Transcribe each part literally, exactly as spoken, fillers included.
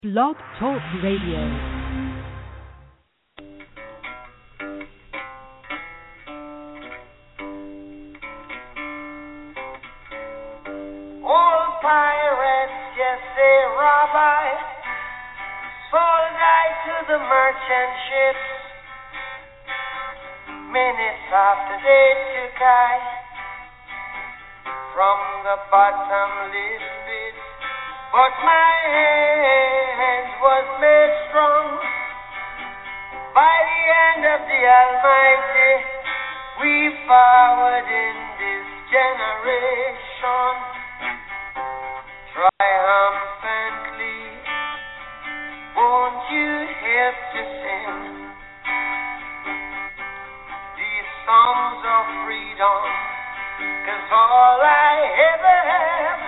Blog Talk Radio. Old pirates, yes, they rob I, sold I to the merchant ships. Minutes after they took I from the bottomless pit, but my hand was made strong by the hand of the Almighty. We forward in this generation triumphantly. Won't you help to sing these songs of freedom? 'Cause all I ever have,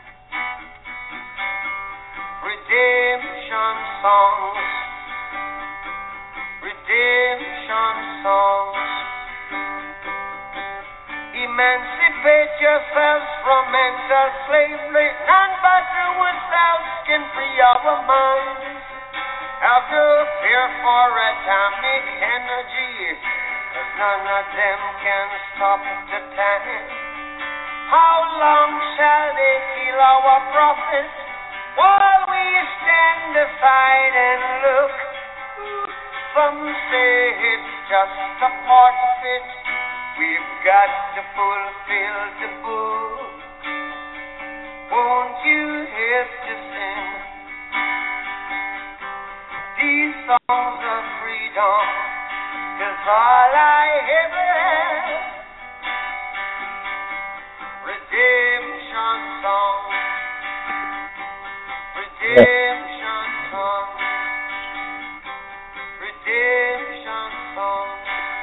redemption songs, redemption songs. Emancipate yourselves from mental slavery. None but ourselves can free our minds. Have no fear for atomic energy, 'cause none of them can stop the time. How long shall they kill our prophets while we stand aside and look? Some say it's just a part of it. We've got to fulfill the book. Won't you help to sing these songs of freedom? 'Cause all I ever have, redemption songs, redemption songs, redemption songs.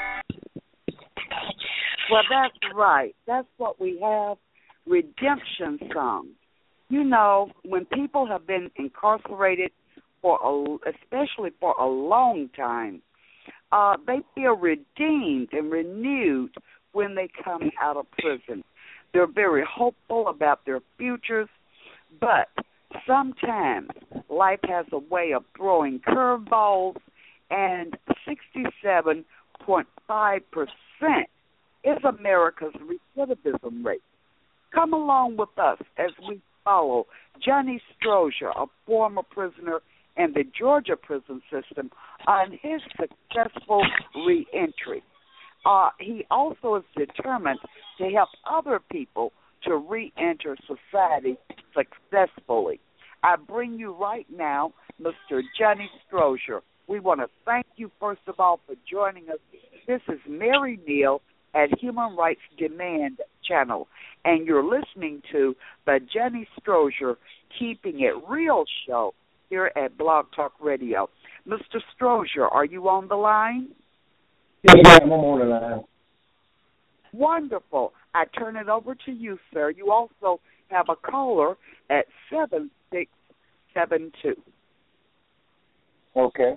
Well, that's right. That's what we have, redemption songs. You know, when people have been incarcerated for a, especially for a long time, uh, they feel redeemed and renewed when they come out of prison. They're very hopeful about their futures, but sometimes life has a way of throwing curveballs, and sixty-seven point five percent is America's recidivism rate. Come along with us as we follow Johnny Strozier, a former prisoner in the Georgia prison system, on his successful reentry. Uh, he also is determined to help other people to reenter society successfully. I bring you right now Mister Johnny Strozier. We want to thank you, first of all, for joining us. This is Mary Neal at Human Rights Demand Channel, and you're listening to the Johnny Strozier Keeping It Real show here at Blog Talk Radio. Mister Strozier, are you on the line? Yes, ma'am, I'm on the line. Wonderful. I turn it over to you, sir. You also have a caller at seven six seven two. Okay.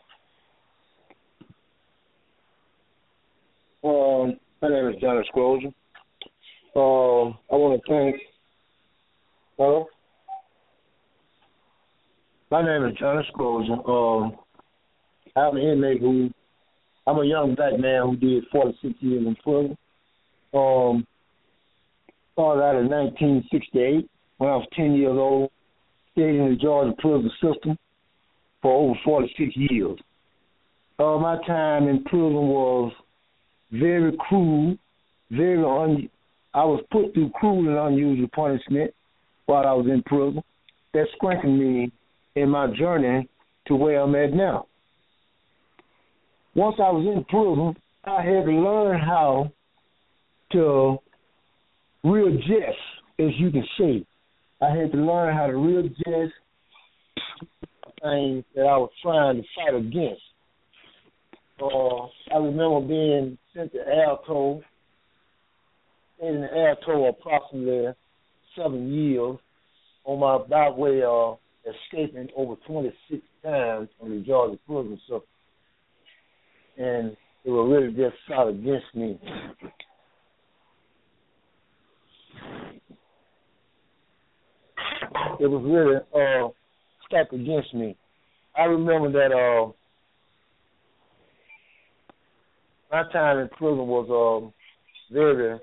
Um, my name is Johnny Strozier. Um, I want to thank. Hello. My name is Johnny Strozier. Um, I'm an inmate who. I'm a young black man who did forty-six years in prison. Um, started out in nineteen sixty-eight when I was ten years old. Stayed in the Georgia prison system for over forty-six years. Uh, my time in prison was very cruel, very un. I was put through cruel and unusual punishment while I was in prison. That strengthened me in my journey to where I'm at now. Once I was in prison, I had to learn how to readjust, as you can say. I had to learn how to readjust things that I was trying to fight against. Uh, I remember being sent to Alto, in the Alto approximately seven years on my by way of escaping over twenty-six times from the Georgia prison system. And it was really just shot against me. It was really uh, stacked against me. I remember that uh, my time in prison was um, very,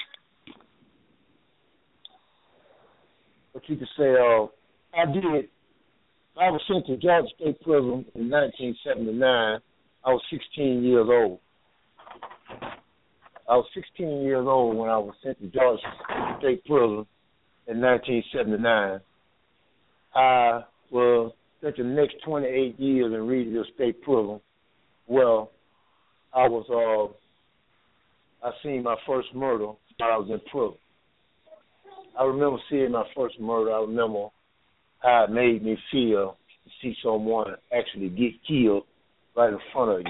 what you could say, uh, I did, I was sent to Georgia State Prison in nineteen seventy-nine. I was sixteen years old. I was sixteen years old when I was sent to Georgia State Prison in nineteen seventy-nine. I was spent the next twenty-eight years in Reedville State Prison. Well, I was, uh, I seen my first murder while I was in prison. I remember seeing my first murder. I remember how it made me feel to see someone actually get killed right in front of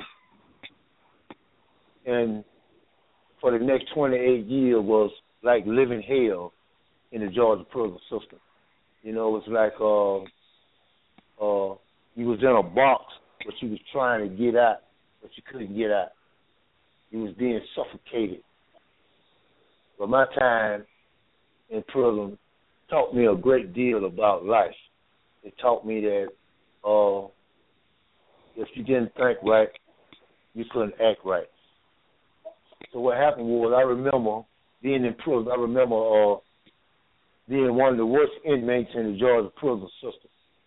you. And for the next twenty-eight years was like living hell in the Georgia prison system. You know, it's like uh, uh, you was in a box, but you was trying to get out, but you couldn't get out. You was being suffocated. But my time in prison taught me a great deal about life. It taught me that uh, if you didn't think right, you couldn't act right. So what happened was, I remember being in prison. I remember uh, being one of the worst inmates in the Georgia prison system.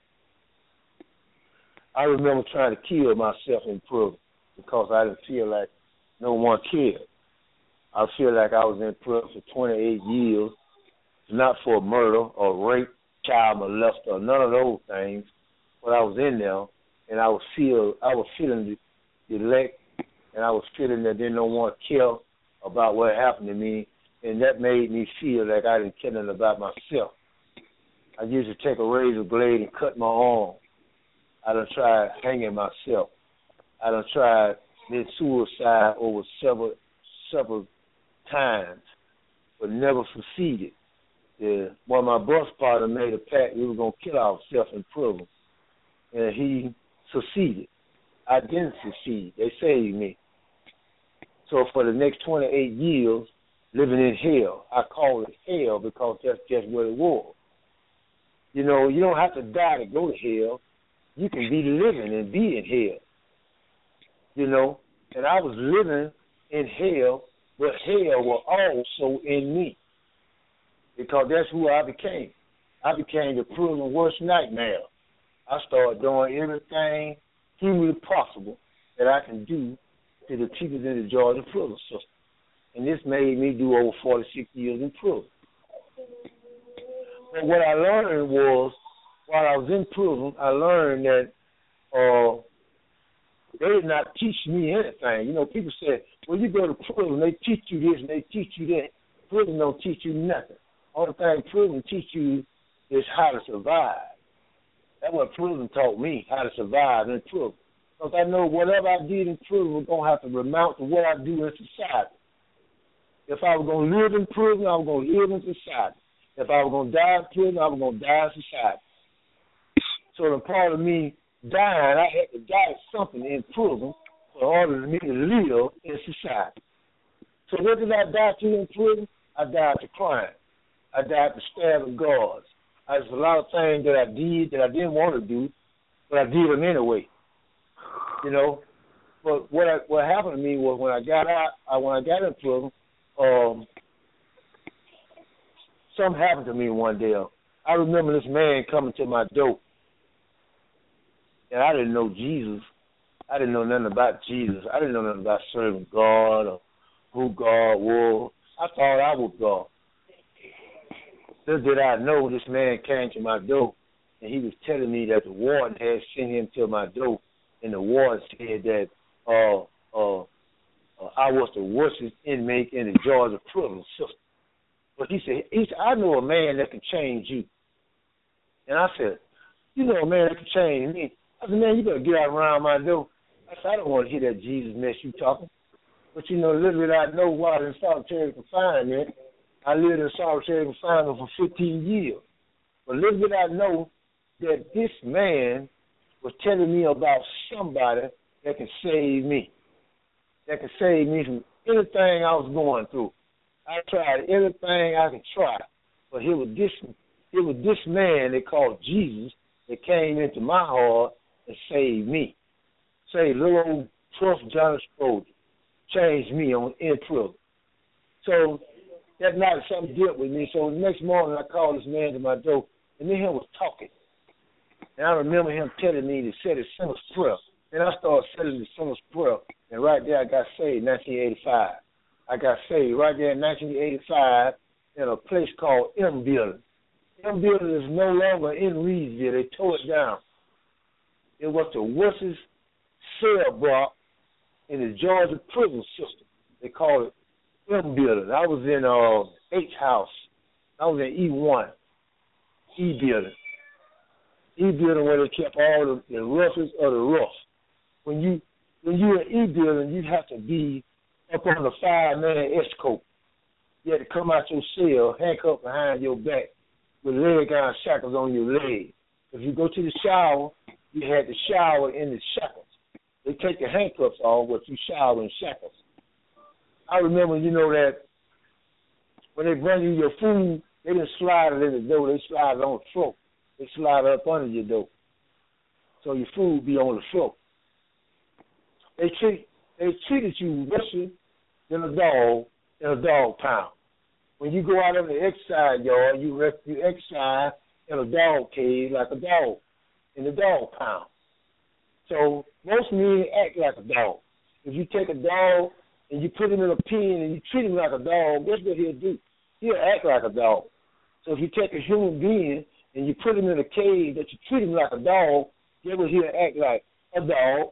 I remember trying to kill myself in prison because I didn't feel like no one cared. I feel like I was in prison for twenty-eight years, not for murder or rape, child molester, none of those things. But I was in there, and I was feel I was feeling the elect, and I was feeling that there no one care about what happened to me, and that made me feel like I didn't care nothing about myself. I used to take a razor blade and cut my arm. I done tried hanging myself. I done tried did suicide over several several times, but never succeeded. Yeah. One of my bus partners made a pact we were going to kill ourselves in prison, and he succeeded. I didn't succeed. They saved me. So for the next twenty-eight years, living in hell, I call it hell because that's just what it was. You know, you don't have to die to go to hell. You can be living and be in hell. You know, and I was living in hell, but hell was also in me because that's who I became. I became the prison worst nightmare. I started doing everything humanly possible that I can do to the people in the Georgia prison system. And this made me do over forty-six years in prison. But what I learned was, while I was in prison, I learned that uh, they did not teach me anything. You know, people say, well, you go to prison, they teach you this and they teach you that. Prison don't teach you nothing. Only thing prison teach you is how to survive. That's what prison taught me, how to survive in prison. Because I know whatever I did in prison was going to have to remount to what I do in society. If I was going to live in prison, I was going to live in society. If I was going to die in prison, I was going to die in society. So the part of me dying, I had to die something in prison in order for me to live in society. So what did I die to in prison? I died to crime. I died to stabbing guards. There's a lot of things that I did that I didn't want to do, but I did them anyway. You know, but what I, what happened to me was when I got out, I, when I got in prison, um, something happened to me one day. I remember this man coming to my door, and I didn't know Jesus. I didn't know nothing about Jesus. I didn't know nothing about serving God or who God was. I thought I was God. Little did I know this man came to my door, and he was telling me that the warden had sent him to my door, and the warden said that uh, uh, uh, I was the worst inmate in the Georgia prison system. But he said, he said, I know a man that can change you. And I said, you know a man that can change me. I said, man, you better get out around my door. I said, I don't want to hear that Jesus mess you talking. But, you know, little did I know while I was in solitary confinement, I lived in solitary confinement for fifteen years. But little did I know that this man was telling me about somebody that can save me, that can save me from anything I was going through. I tried everything I could try, but here was this, here was this man they called Jesus that came into my heart and saved me. Say, little old twelfth Johnny Scrooge changed me on in prison. So that night something did with me. So the next morning I called this man to my door, and then he was talking. And I remember him telling me to say the sinner's prayer. And I started saying the sinner's prayer, and right there I got saved in nineteen eighty-five. I got saved right there in nineteen eighty-five in a place called M Building. M Building is no longer in Reedsville. They tore it down. It was the worstest cell block in the Georgia prison system. They call it M Building. I was in uh, H House. I was in E one, E Building. E Building where they kept all the, the roughest of the rough. When you when you're in E Building, you have to be up on the five-man escort. You had to come out your cell, handcuffed behind your back, with leg iron shackles on your leg. If you go to the shower, you had to shower in the shackles. They take the handcuffs off, but you shower in shackles. I remember, you know, that when they bring you your food, they didn't slide it in the door. They slide it on the floor. They slide it up under your door. So your food be on the floor. They treat they treated you worse than a dog in a dog pound. When you go out in the exercise yard, you rest, you exercise in a dog cage like a dog in the dog pound. So most men act like a dog. If you take a dog and you put him in a pen and you treat him like a dog, guess what he'll do? He'll act like a dog. So if you take a human being and you put him in a cage that you treat him like a dog, guess what he'll act like? A dog.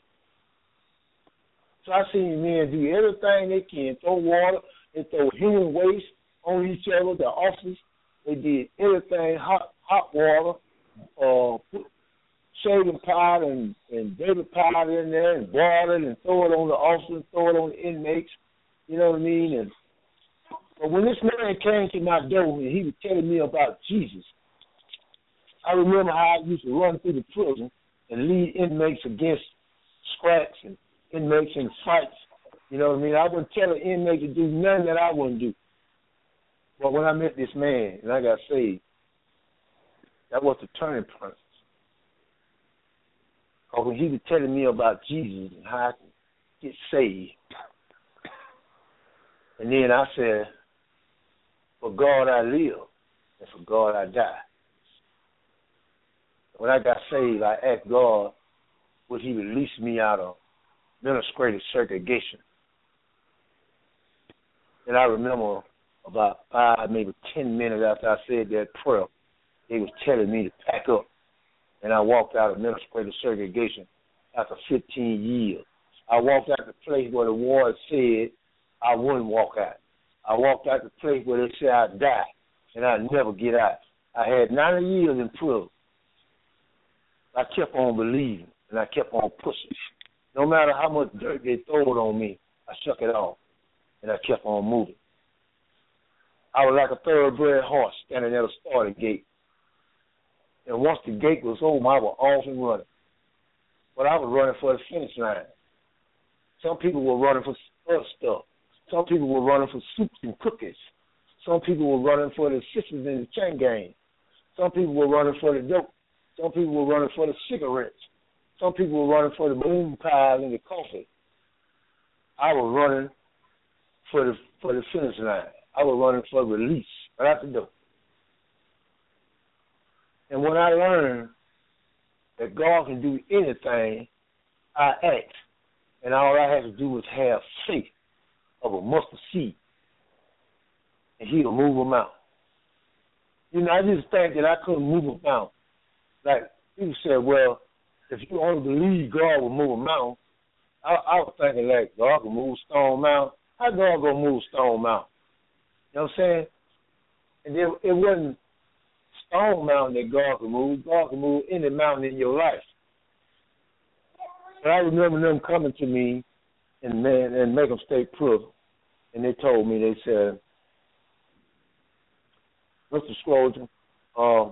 So I seen men do everything they can, throw water, they throw human waste on each other, the officers. They did everything, hot hot water, uh, put shaving powder and, and baby powder in there and boil it and throw it on the officers, throw it on the inmates, you know what I mean? And but when this man came to my door and he was telling me about Jesus, I remember how I used to run through the prison and lead inmates against scraps and inmates in fights. You know what I mean? I wouldn't tell an inmate to do nothing that I wouldn't do. But when I met this man and I got saved, that was the turning point. Because when he was telling me about Jesus and how I could get saved, and then I said, for God I live, and for God I die. When I got saved, I asked God, would he release me out of administrative segregation? And I remember about five, maybe ten minutes after I said that prayer, they was telling me to pack up. And I walked out of administrative segregation after fifteen years. I walked out the place where the ward said I wouldn't walk out. I walked out the place where they said I'd die and I'd never get out. I had ninety years in prison. I kept on believing and I kept on pushing. No matter how much dirt they throw on me, I shook it off and I kept on moving. I was like a thoroughbred horse standing at a starting gate. And once the gate was open, I was off and running. But I was running for the finish line. Some people were running for other stuff. Some people were running for soups and cookies. Some people were running for the sisters in the chain gang. Some people were running for the dope. Some people were running for the cigarettes. Some people were running for the balloon pie and the coffee. I was running for the for the finish line. I was running for release right out the door. And when I learned that God can do anything, I asked. And all I had to do was have faith of a mustard seed. And he'll move them out. You know, I just think that I couldn't move them out. Like, people said, well, if you only believe God will move a mountain, I, I was thinking like God can move Stone Mountain. How God gonna move Stone Mountain? You know what I'm saying? And it, it wasn't Stone Mountain that God can move. God can move any mountain in your life. But I remember them coming to me in man in Macomb State Prison, and they told me, they said, Mister Scrogen, uh,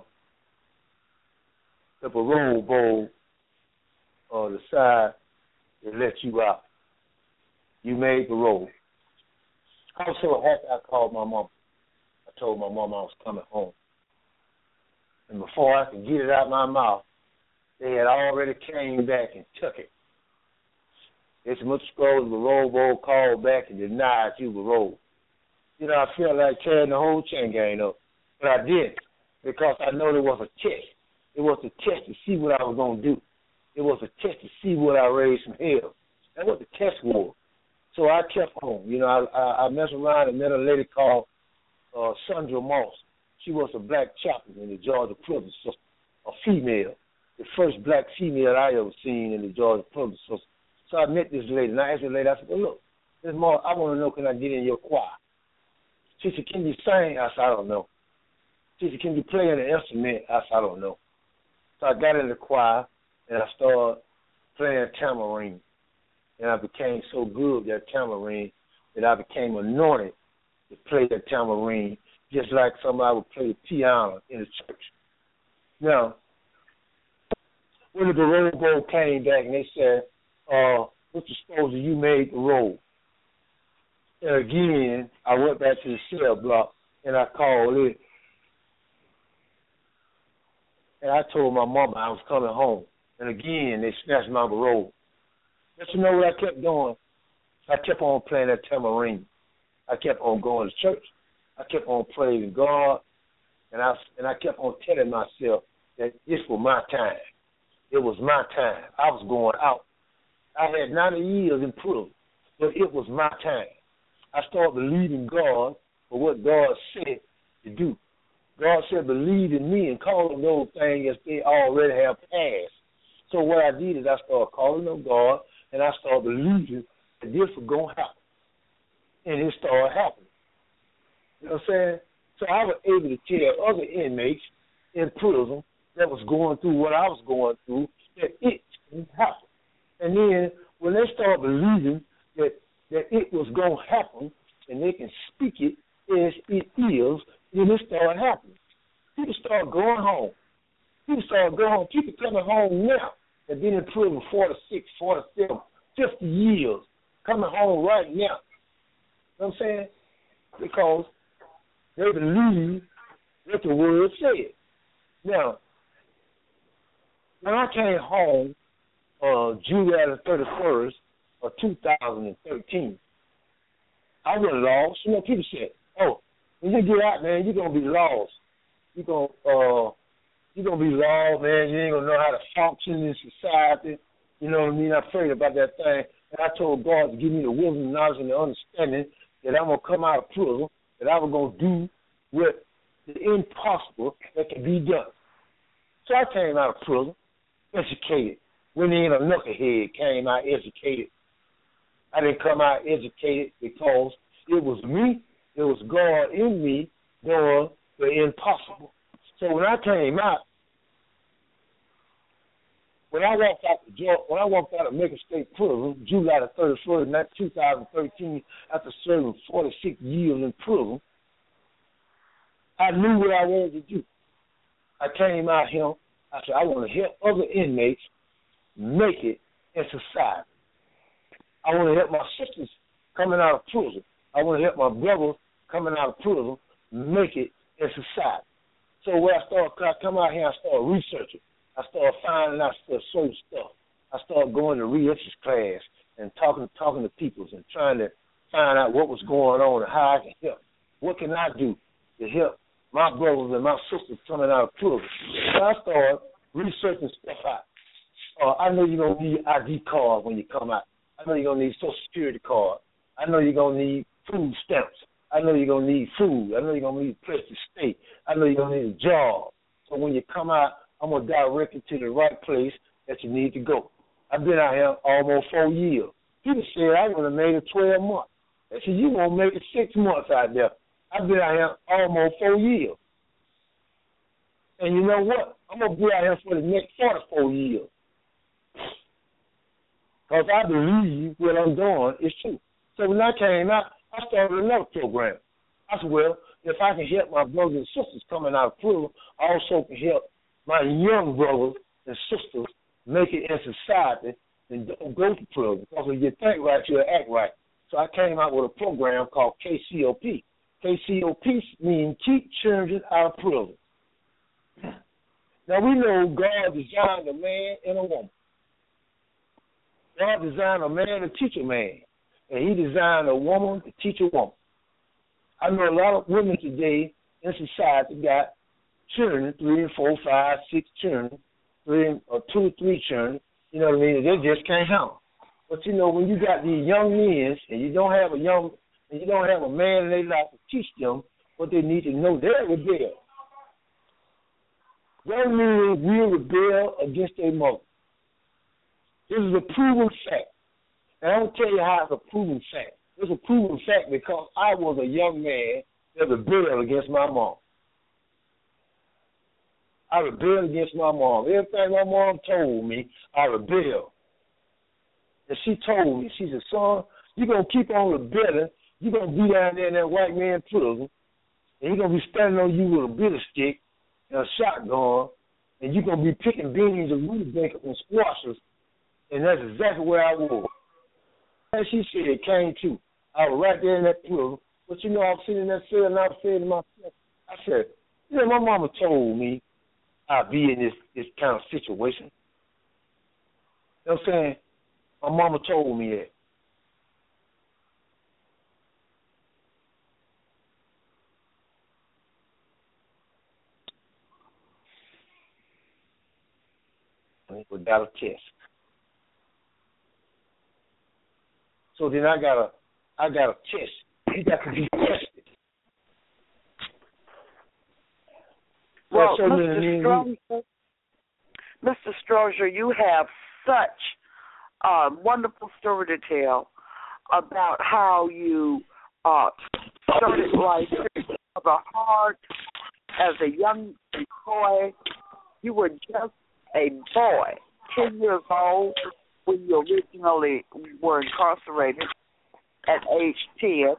the parole board uh, decide to let you out. You made parole. I was so happy I called my mom. I told my mom I was coming home. And before I could get it out of my mouth, they had already came back and took it. It's Mister Scrolls, the roll bowl called back and denied you the roll. You know, I felt like tearing the whole chain gang up, but I didn't because I know there was a test. It was a test to see what I was going to do. It was a test to see what I raised from hell. That's what the test was. So I kept on. You know, I, I, I messed around and met a lady called uh, Sandra Moss. She was a black chaplain in the Georgia prison system, a female, the first black female I ever seen in the Georgia prison system. So I met this lady, and I asked the lady, I said, well, look, Miz Moss, I want to know, can I get in your choir? She said, can you sing? I said, I don't know. She said, can you play an instrument? I said, I don't know. So I got in the choir, and I started playing tambourine. And I became so good at tambourine that I became anointed to play the tambourine, just like somebody would play the piano in the church. Now, when the roll bowl came back and they said, uh, Mister Sposer, you made the roll. And again, I went back to the cell block and I called it. And I told my mama I was coming home. And again, they snatched my roll. But you know what I kept doing? I kept on playing that tambourine. I kept on going to church. I kept on praising God. And I, and I kept on telling myself that this was my time. It was my time. I was going out. I had ninety years in prison, but it was my time. I started believing God for what God said to do. God said, believe in me and call them those things as they already have passed. So what I did is I started calling on God, and I started believing that this was going to happen. And it started happening. You know what I'm saying? So I was able to tell other inmates in prison that was going through what I was going through that it can happen. And then when they started believing that, that it was going to happen and they can speak it as it is, then it started happening. People started going home. People started going home. People coming home now that been in prison forty-six, forty-seven, fifty years, coming home right now. You know what I'm saying? Because they believe what the word said. Now, when I came home uh, July the thirty-first of two thousand thirteen, I was lost. You know, people said, oh, when you get out, man, you're going to be lost. You're going uh, you're gonna be lost, man. You ain't going to know how to function in society. You know what I mean? I prayed about that thing. And I told God to give me the wisdom, knowledge, and the understanding that I'm going to come out of prison, that I was going to do what the impossible that can be done. So I came out of prison, educated. When in a knucklehead came out educated. I didn't come out educated because it was me, it was God in me doing the impossible. So when I came out, when I walked out the jail, when I walked out of Macon State Prison, July the thirty-first, two thousand thirteen, after serving forty-six years in prison, I knew what I wanted to do. I came out here. I said, I want to help other inmates make it in society. I want to help my sisters coming out of prison. I want to help my brothers coming out of prison make it in society. So when I started, I come out here, I started researching. I started finding out certain stuff. I started going to re-entry class and talking, talking to people and trying to find out what was going on and how I can help. What can I do to help my brothers and my sisters coming out of prison? So I started researching stuff out. Uh, I know you're going to need I D card when you come out. I know you're going to need Social Security card. I know you're going to need food stamps. I know you're going to need food. I know you're going to need a place to stay. I know you're going to need a job. So when you come out, I'm going to direct you to the right place that you need to go. I've been out here almost four years. People said I would have made it twelve months. They said, you won't make it six months out there. I've been out here almost four years. And you know what? I'm going to be out here for the next forty-four years. Because I believe what I'm doing is true. So when I came out, I started another program. I said, well, if I can help my brothers and sisters coming out of prison, I also can help my young brothers and sisters make it in society and don't go to prison. Because if you think right, you'll act right. So I came out with a program called K C O P. K C O P means Keep Children Out of Prison. Now, we know God designed a man and a woman. God designed a man to teach a man, and he designed a woman to teach a woman. I know a lot of women today in society got children, three and four, five, six children, three and, or two or three children, you know what I mean, they just can't handle. But, you know, when you got these young men and you don't have a young, and you don't have a man in their life to teach them what they need to know, they're rebel. Young men will rebel against their mother. This is a proven fact. And I'm going to tell you how it's a proven fact. It's a proven fact because I was a young man that rebelled against my mom. I rebelled against my mom. Everything my mom told me, I rebelled. And she told me, she said, son, you're going to keep on rebelling. You're going to be down there in that white man prison, and he's going to be standing on you with a bitter stick and a shotgun, and you're going to be picking beans and rutabaga and squashes, and that's exactly where I was. And she said it came true. I was right there in that prison. But, you know, I was sitting in that cell, and I was saying to myself, I said, you know, my mama told me I'd be in this, this kind of situation. You know what I'm saying? My mama told me that. Without a test. So then I got a, I got a test. He got to be tested. Well, so Mister Strozier, Mister Strozier, you have such a wonderful story to tell about how you uh, started life of a heart as a young boy. You were just a boy, ten years old, when you originally were incarcerated at age ten,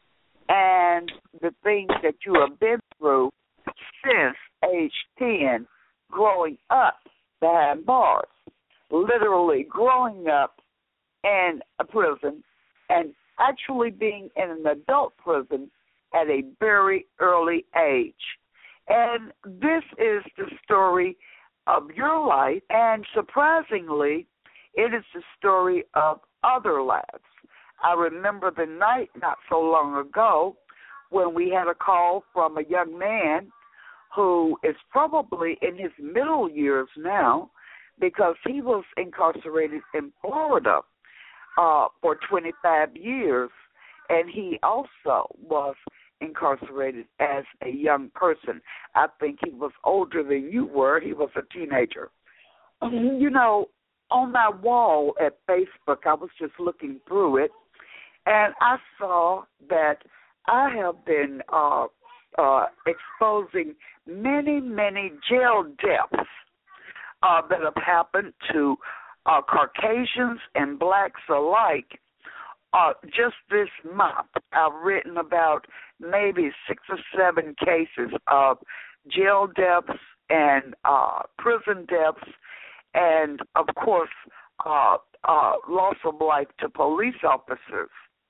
and the things that you have been through since age ten, growing up behind bars, literally growing up in a prison and actually being in an adult prison at a very early age. And this is the story of your life, and surprisingly, it is the story of other lives. I remember the night not so long ago when we had a call from a young man who is probably in his middle years now because he was incarcerated in Florida uh, for twenty-five years, and he also was incarcerated as a young person. I think he was older than you were. He was a teenager. You know, on my wall at Facebook, I was just looking through it, and I saw that I have been uh, uh, exposing many, many jail deaths uh, that have happened to uh, Caucasians and blacks alike. Uh, just this month, I've written about maybe six or seven cases of jail deaths and uh, prison deaths, and, of course, uh, uh, loss of life to police officers.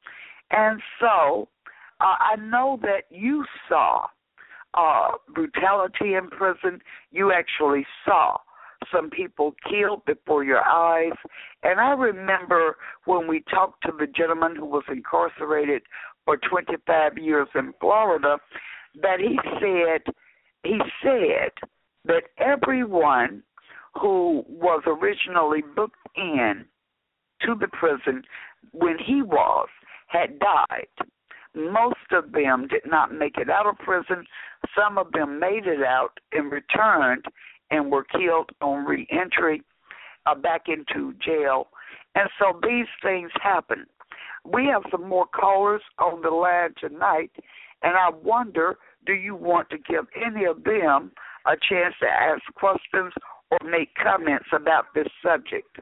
And so uh, I know that you saw uh, brutality in prison. You actually saw some people killed before your eyes. And I remember when we talked to the gentleman who was incarcerated for twenty-five years in Florida, that he said he said that everyone who was originally booked in to the prison when he was had died. Most of them did not make it out of prison. Some of them made it out and returned and were killed on re-entry uh, back into jail. And so these things happen. We have some more callers on the line tonight, and I wonder, do you want to give any of them a chance to ask questions or make comments about this subject?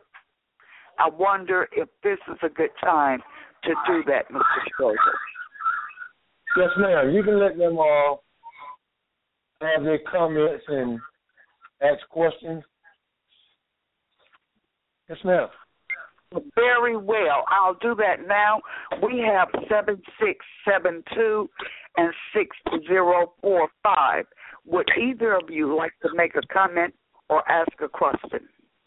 I wonder if this is a good time to do that, Mister Strozier. Yes, ma'am. You can let them all have their comments and ask questions. Yes, ma'am. Very well. I'll do that now. We have seven six seven two and six zero four five. Would either of you like to make a comment or ask a question.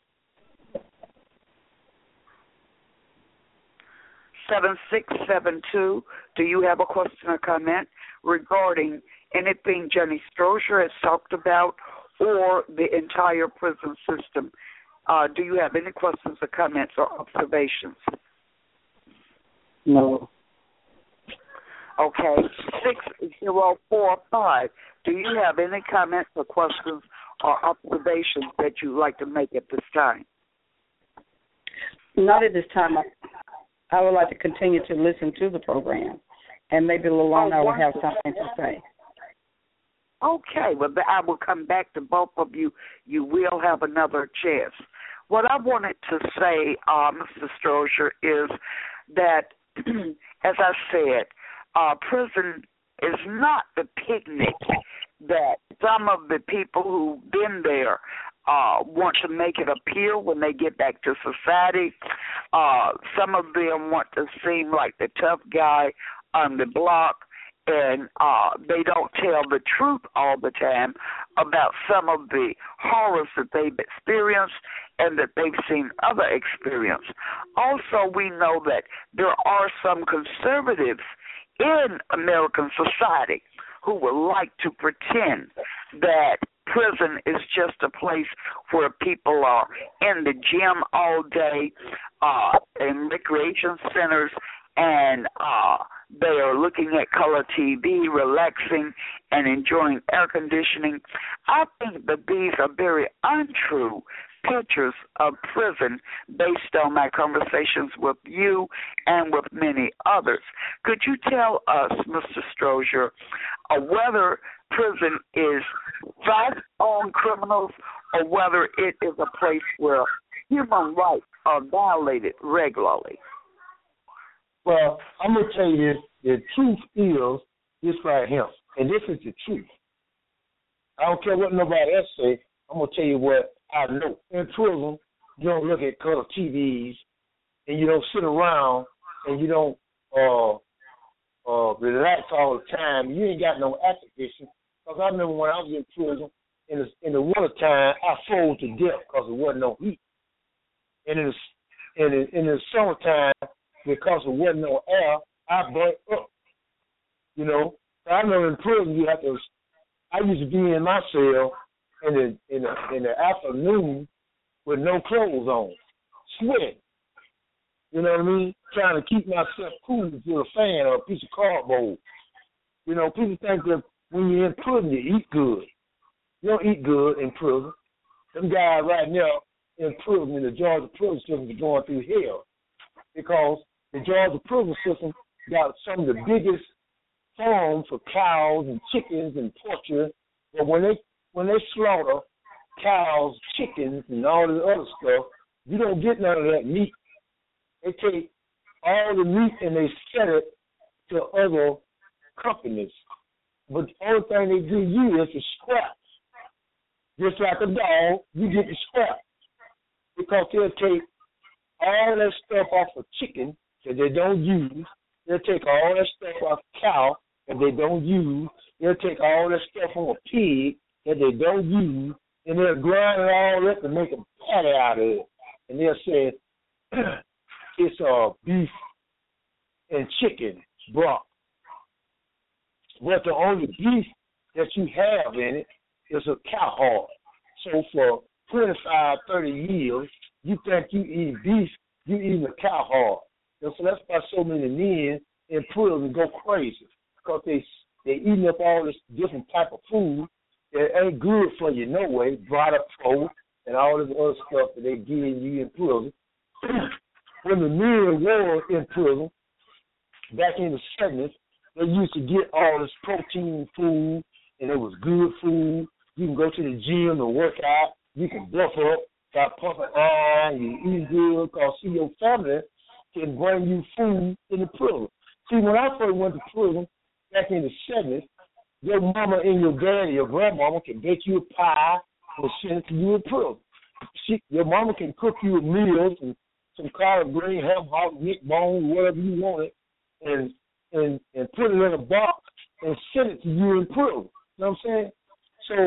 seven six seven two, do you have a question or comment regarding anything Jenny Strozier has talked about or the entire prison system? Uh, do you have any questions or comments or observations? No. Okay. six zero four five, do you have any comments or questions or observations that you'd like to make at this time? Not at this time. I, I would like to continue to listen to the program, and maybe a little on I will have something to say. Okay, well, I will come back to both of you. You will have another chance. What I wanted to say, uh, Mister Strozier, is that, as I said, uh, prison is not the picnic that some of the people who've been there uh, want to make it appear when they get back to society. Uh, some of them want to seem like the tough guy on the block, and uh, they don't tell the truth all the time about some of the horrors that they've experienced and that they've seen other experience. Also, we know that there are some conservatives in American society who would like to pretend that prison is just a place where people are in the gym all day, uh, in recreation centers, and uh, they are looking at color T V, relaxing, and enjoying air conditioning. I think that these are very untrue pictures of prison based on my conversations with you and with many others. Could you tell us, Mister Strozier, uh, whether prison is fast on criminals or whether it is a place where human rights are violated regularly? Well, I'm going to tell you this. The truth is this right here, and this is the truth. I don't care what nobody else say. I'm going to tell you what I know. In prison, you don't look at color T Vs, and you don't sit around, and you don't uh, uh, relax all the time. You ain't got no activation. Because I remember when I was in prison, in the, in the wintertime, I froze to death because there wasn't no heat. And in the, in the, in the summertime, because there wasn't no air, I burnt up. You know, I remember in prison, you have to. I used to be in my cell in the in the in the afternoon with no clothes on, sweating. You know what I mean? Trying to keep myself cool with a fan or a piece of cardboard. You know, people think that when you're in prison, you eat good. You don't eat good in prison. Them guys right now in prison, in the Georgia prison system, is going through hell because the Georgia prison system got some of the biggest farms for cows and chickens and poultry. But when they when they slaughter cows, chickens, and all this other stuff, you don't get none of that meat. They take all the meat and they sell it to other companies. But the only thing they give you is the scraps. Just like a dog, you get the scraps. Because they'll take all that stuff off a chicken that they don't use. They'll take all that stuff off a cow that they don't use. They'll take all that stuff from a pig that they don't use, and they'll grind it all up and make a patty out of it. And they'll say, it's uh, beef and chicken broth. But the only beef that you have in it is a cow heart. So for twenty-five, thirty years, you think you eat beef, you eating a cow heart. And so that's why so many men in prison go crazy, because they they eating up all this different type of food that ain't good for you no way, brought up food and all this other stuff that they giving you in prison. When the men were in prison, back in the seventies, they used to get all this protein food, and it was good food. You can go to the gym and work out. You can buff up, start pumping iron, you eat good, because, see, your family can bring you food in the prison. See, when I first went to prison back in the seventies, your mama and your daddy, your grandmama can bake you a pie and send it to you in prison. She, your mama can cook you meals and some collard green, ham hock, neck bone, whatever you want it, and and and put it in a box and send it to you in prison. You know what I'm saying? So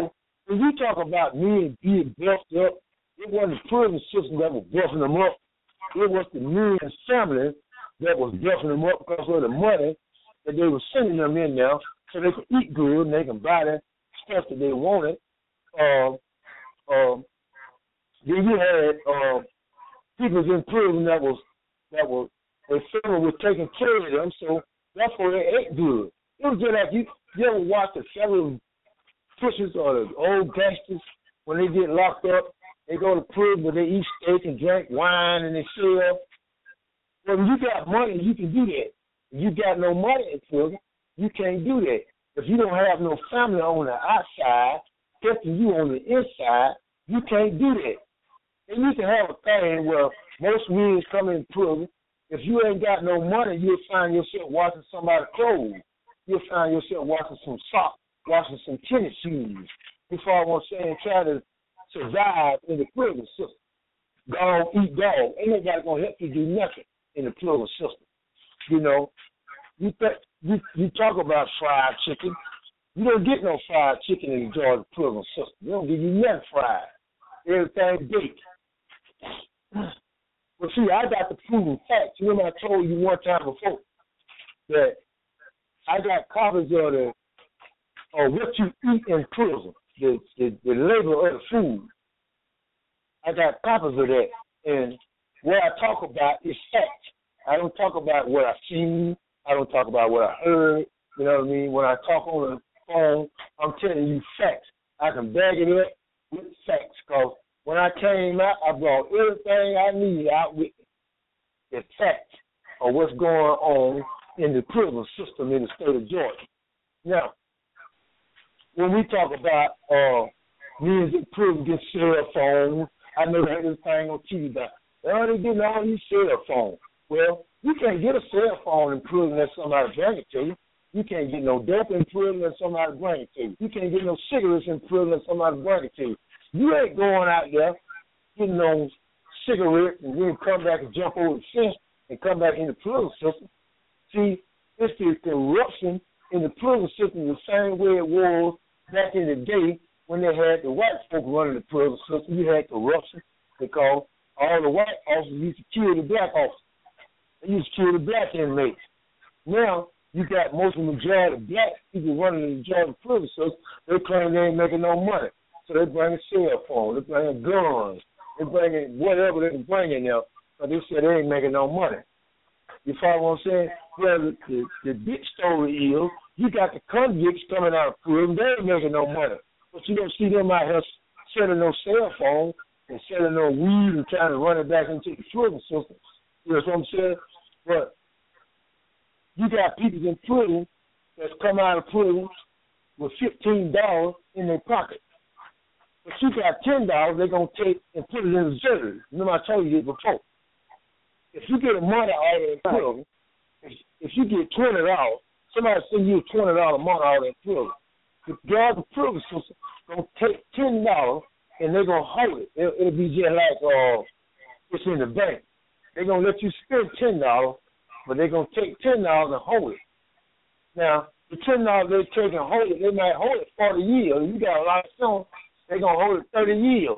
when you talk about men being buffed up, it wasn't the prison system that was buffing them up. It was the men's family that was buffing them up because of the money that they were sending them in there so they could eat good and they can buy the stuff that they wanted. Um, um, then you had uh, people in prison that was that was their family was taking care of them, so therefore they ate good. It was just like you, you ever watch the federal pushers or the old gangsters when they get locked up. They go to prison where they eat steak and drink wine and they sell. Well, when you got money, you can do that. If you got no money in prison, you can't do that. If you don't have no family on the outside, helping you on the inside, you can't do that. And you can have a thing where most men come in prison. If you ain't got no money, you'll find yourself washing somebody's clothes. You'll find yourself washing some socks, washing some tennis shoes. Before I want to say and try to survive in the prison system. Dog eat dog. Ain't nobody gonna help you do nothing in the prison system. You know, you th- you you talk about fried chicken. You don't get no fried chicken in the Georgia prison system. They don't give you nothing fried. Everything baked. But see, I got the proven facts. Remember I told you one time before that I got copies of the of what you eat in prison. The, the, the label of the food. I got copies of that. And what I talk about is facts. I don't talk about what I've seen. I don't talk about what I heard. You know what I mean? When I talk on the phone, I'm telling you facts. I can bag it up with facts. Because when I came out, I brought everything I need out with me. The facts of what's going on in the prison system in the state of Georgia. Now, when we talk about uh, men in prison get cell phones, I know that this thing on T V about, well, they getting all these cell phones. Well, you can't get a cell phone in prison unless somebody bring it to you. You can't get no dope in prison unless somebody bring it to you. You can't get no cigarettes in prison unless somebody bring it to you. You ain't going out there getting those cigarettes and then come back and jump over the fence and come back in the prison system. See, it's the corruption in the prison system the same way it was back in the day when they had the white folk running the prison system. You had corruption because all the white officers used to kill the black officers. They used to kill the black inmates. Now, you got most of the majority of black people running the Georgia prison system. They claim they ain't making no money. So they bring a cell phone, they bring guns, they bring in whatever they can bring in there. But they said they ain't making no money. You follow what I'm saying? Well, the, the, the big story is you got the convicts coming out of prison. They ain't making no money. But you don't see them out here selling no cell phone and selling no weed and trying to run it back into the prison system. You know what I'm saying? But you got people in prison that's come out of prison with fifteen dollars in their pocket. But you got ten dollars they're going to take and put it in the reserve. Remember I told you this before. If you get a money out of the prison, if, if you get twenty dollars, somebody send you a twenty dollars money out of the prison. The Georgia prison system going to take ten dollars and they're going to hold it. It'll, it'll be just like uh, it's in the bank. They're going to let you spend ten dollars, but they're going to take ten dollars and hold it. Now, the ten dollars they take and hold it, they might hold it forty years. You got a lot of stones, they're going to hold it thirty years.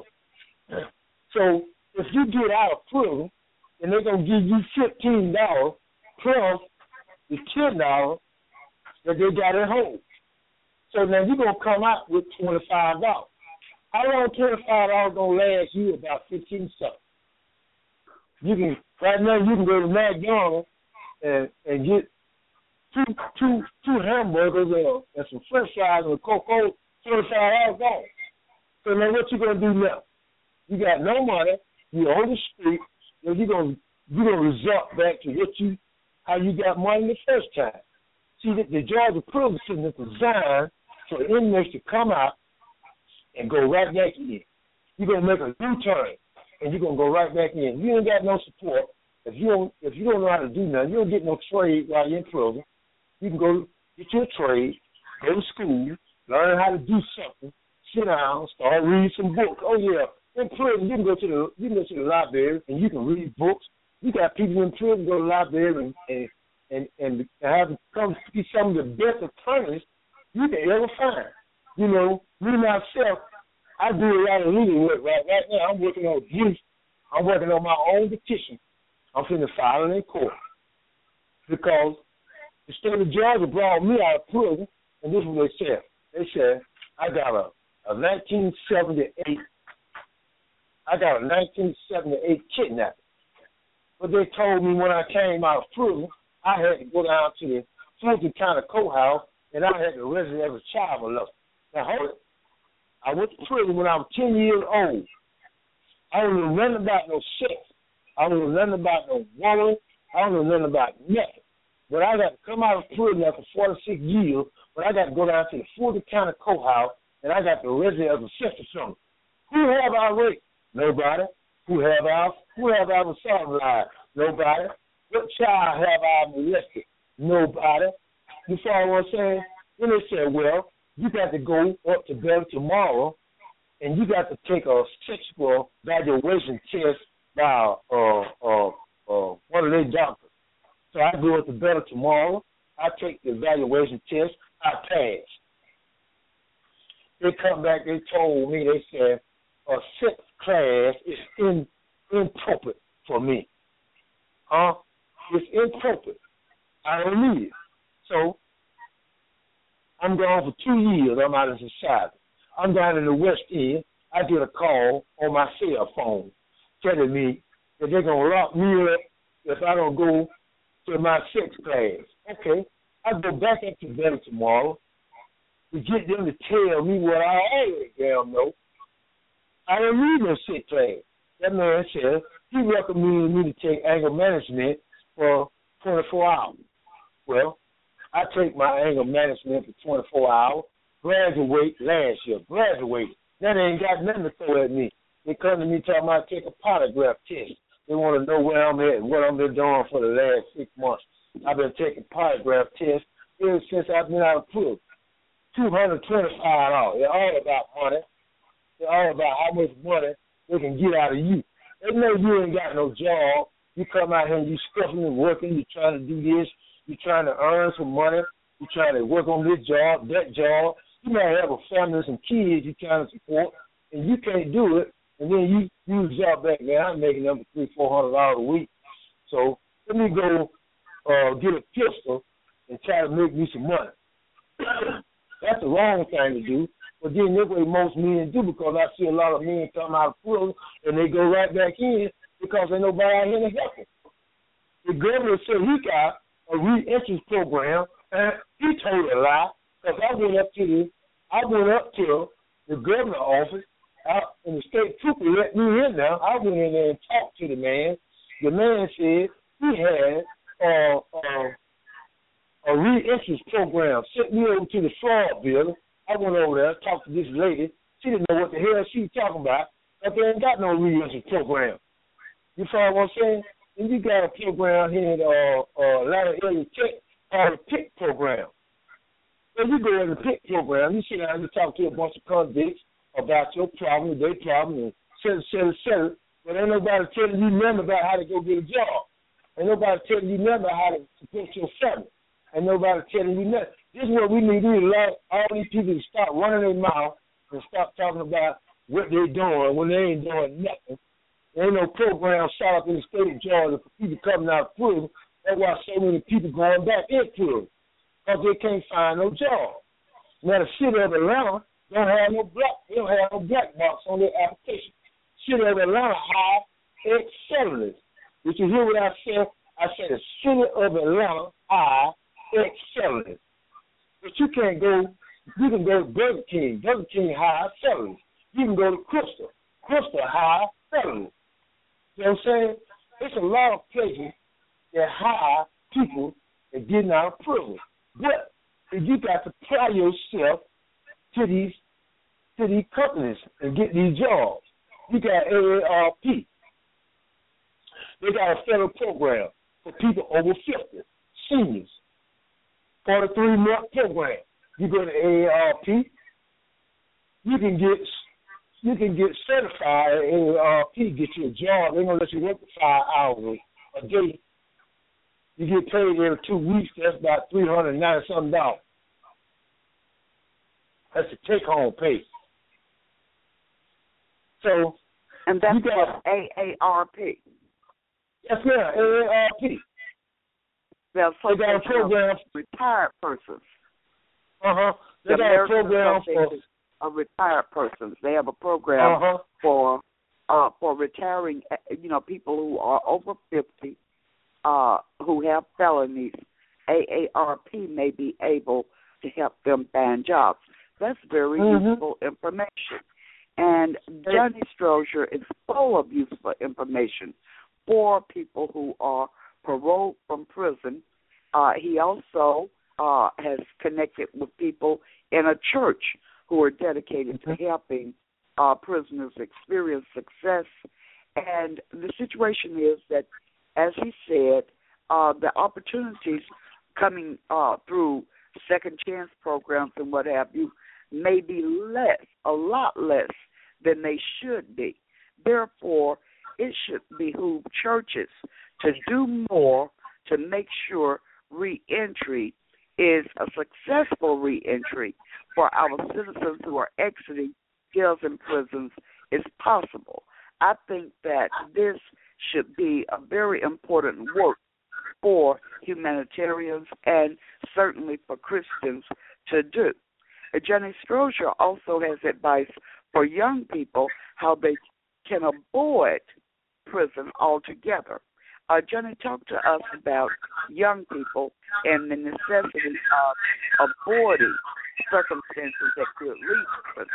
So if you get out of prison, and they're going to give you fifteen dollars plus the ten dollars that they got at home. So now you're going to come out with twenty-five dollars. How long twenty-five dollars going to last you? About fifteen cents. You can, right now you can go to McDonald's and, and get two, two, two hamburgers and, and some french fries and a Coca-Cola, twenty-five dollars. So now what you going to do now? You got no money, you're on the street, you're going you're gonna resort back to what you, how you got money the first time. See, the, the Georgia prison system is designed for inmates to come out and go right back in. You're going to make a U-turn, and you're going to go right back in. You ain't got no support. If you don't if you don't know how to do nothing, you don't get no trade while you're in prison. You can go get your trade, go to school, learn how to do something, sit down, start reading some books. Oh, yeah. In prison, you can go to the you can go to the library and you can read books. You got people in prison go to the library and and, and, and have come see some of the best attorneys you can ever find. You know, me myself, I do a lot of legal work right, right now. I'm working on youth. I'm working on my own petition. I'm finna file it in court because the state of Georgia brought me out of prison, and this is what they said. They said I got a, a nineteen seventy-eight. I got a nineteen seventy-eight kidnapping. But they told me when I came out of prison, I had to go down to the Fulton County Courthouse, and I had to register as a child molester. Now, hold it. I went to prison when I was ten years old. I don't know nothing about no sex. I don't know nothing about no woman. I don't know nothing about nothing. But I got to come out of prison after forty-six years, but I got to go down to the Fulton County Courthouse, and I got to register as a sex offender. Who have I raped? Nobody. Who have I? Who have I assaulted? Nobody. What child have I molested? Nobody. You follow what I'm saying? Then they said, well, you got to go up to bed tomorrow, and you got to take a sexual evaluation test by uh, uh, uh, one of their doctors. So I go up to bed tomorrow. I take the evaluation test. I pass. They come back. They told me. They said a sex class is in, inappropriate for me. Huh? It's inappropriate. I don't need it. So I'm gone for two years. I'm out of society. I'm down in the West End. I get a call on my cell phone telling me that they're going to lock me up if I don't go to my sex class. Okay. I go back up to bed tomorrow to get them to tell me what I already damn know. I don't need no sex class. That man said he recommended me to take anger management for twenty-four hours. Well, I take my anger management for twenty-four hours, graduate last year, graduate. Now they ain't got nothing to throw at me. They come to me talking about take a polygraph test. They want to know where I'm at and what I've been doing for the last six months. I've been taking polygraph tests ever since I've been out of prison. two hundred twenty-five dollars. They're all about money. They're all about how much money they can get out of you. They know you ain't got no job. You come out here and you stuffing and working. You're trying to do this. You're trying to earn some money. You're trying to work on this job, that job. You might have a family and some kids you're trying to support, and you can't do it. And then you use a job back there. I'm making them three, four hundred dollars a week. So let me go uh, get a pistol and try to make me some money. That's the wrong thing to do. But then that's what most men do, because I see a lot of men come out of prison and they go right back in because ain't nobody out here to help them. The governor said he got a re-entrance program, and he told a lie, because I went up to the, I went up to the governor's office, out, and the state trooper let me in there. I went in there and talked to the man. The man said he had uh, uh, a re-entrance program, sent me over to the fraud building. I went over there, talked to this lady. She didn't know what the hell she was talking about, but they ain't got no re-entrance program. You follow what I'm saying? And you got a program here at uh, uh, Atlanta Area Tech called the PIC program. So you go in the PIC program, you sit down and talk to a bunch of convicts about your problem, their problem, and et cetera, et cetera, et cetera. But ain't nobody telling you nothing about how to go get a job. Ain't nobody telling you nothing about how to support your family. Ain't nobody telling you nothing. This is what we need to do. All these people to stop running their mouth and stop talking about what they're doing when they ain't doing nothing. There ain't no program shot up in the state of Georgia for people coming out of prison. That's why so many people going back in prison, because they can't find no job. Now, the city of Atlanta don't have no black, they don't have no black box on their application. City of Atlanta hire ex-felons. Did you hear what I said? I said the city of Atlanta hire ex-felons. But you can't go, you can go to Burger King. Burger King hire felons. You can go to Crystal. Crystal hire felons. You know what I'm saying? There's a lot of places that hire people that getting out of prison. But you got to apply yourself to these to these companies and get these jobs. You got A A R P. They got a federal program for people over fifty, seniors. forty-three month program. You go to A A R P, you can get you can get certified at A A R P, get you a job. They're gonna let you work for five hours a day. You get paid every two weeks. That's about three hundred and ninety something dollars. That's the take home pay. So and that's you got what A A R P. Yes, ma'am. A A R P. They got a program for retired persons. Uh huh. They the got American a program for of retired persons. They have a program uh-huh. for uh, for retiring, you know, people who are over fifty, uh, who have felonies. A A R P may be able to help them find jobs. That's very mm-hmm. useful information. And Johnny Strozier is full of useful information for people who are paroled from prison. Uh, he also uh, has connected with people in a church who are dedicated mm-hmm. to helping uh, prisoners experience success. And the situation is that, as he said, uh, the opportunities coming uh, through second chance programs and what have you may be less, a lot less than they should be. Therefore, it should behoove churches to do more to make sure reentry is a successful reentry for our citizens who are exiting jails and prisons is possible. I think that this should be a very important work for humanitarians and certainly for Christians to do. Johnny Strozier also has advice for young people how they can avoid prison altogether. Uh, Johnny, talk to us about young people and the necessity of avoiding circumstances that could lead to prison.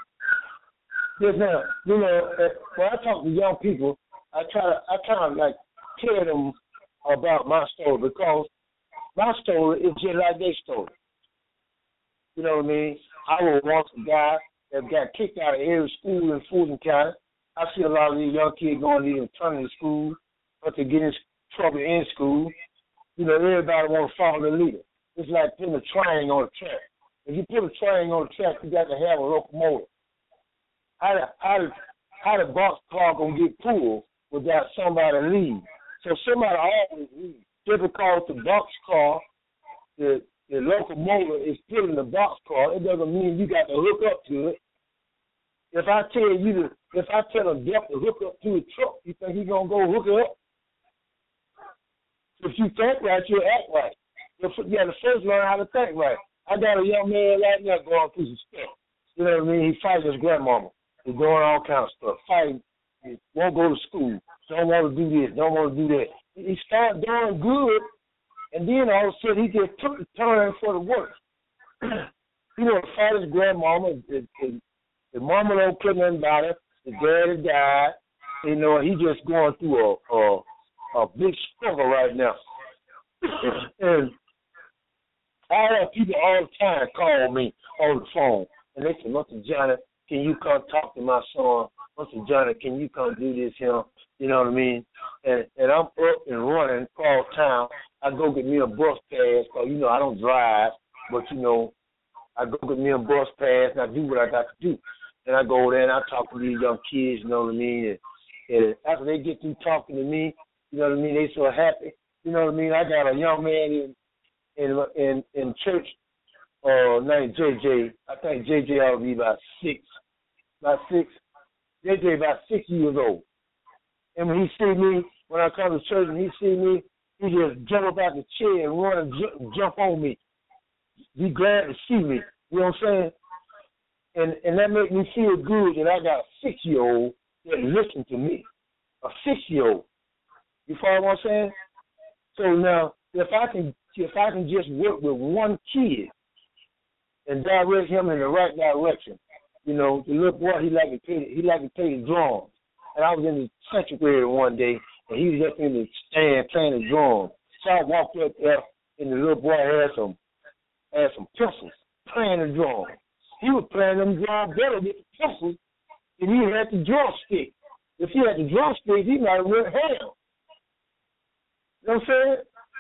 Yes, ma'am. You know, when I talk to young people, I try to, I kind of like tell them about my story because my story is just like their story. You know what I mean? I was once a guy that got kicked out of every school in Fulton County. I see a lot of these young kids going to these alternative schools, but they get in trouble in school. You know, everybody want to follow the leader. It's like putting a train on a track. If you put a train on a track, you got to have a locomotive. How the, how the, how the boxcar going to get pulled without somebody lead? So somebody always leads. Just because the boxcar, the, the locomotive is pulling the boxcar, it doesn't mean you got to hook up to it. If I tell you to, if I tell a deaf to hook up to a truck, you think he's going to go hook it up? If you think right, you'll act right. You got to first learn how to think right. I got a young man right now going through some stuff. You know what I mean? He fights his grandmama. He's doing all kinds of stuff. Fighting. He won't go to school. Don't want to do this. Don't want to do that. He started doing good, and then all of a sudden he just took the turn for the worse. You know, fight his grandmama. The, the, the mama don't put nothing about it. The daddy died. You know, he just going through a a, a big struggle right now. And I have people all the time call me on the phone, and they say, Mister Johnny, can you come talk to my son? Mister Johnny, can you come do this here? You know what I mean? And and I'm up and running across town. I go get me a bus pass because, you know, I don't drive, but, you know, I go get me a bus pass and I do what I got to do. And I go there and I talk to these young kids, you know what I mean? And, and after they get through talking to me, you know what I mean, they so happy. You know what I mean? I got a young man in in in, in church uh, named J J. I think J J ought to be about six. About six. J J about six years old. And when he see me, when I come to church and he see me, he just jump up out the chair and run and jump, jump on me. Be glad to see me. You know what I'm saying? And and that make me feel good that I got a six-year-old that listen to me. A six-year-old. You follow what I'm saying? So now, if I can if I can just work with one kid and direct him in the right direction, you know, the little boy, he like to play, he like to play the drums. And I was in the sanctuary one day, and he was up in the stand playing the drums. So I walked up there, and the little boy had some had some pencils playing the drums. He was playing them drums better with the pencils than he had the drumstick. If he had the drumstick, he might have went ham. You know what I'm saying?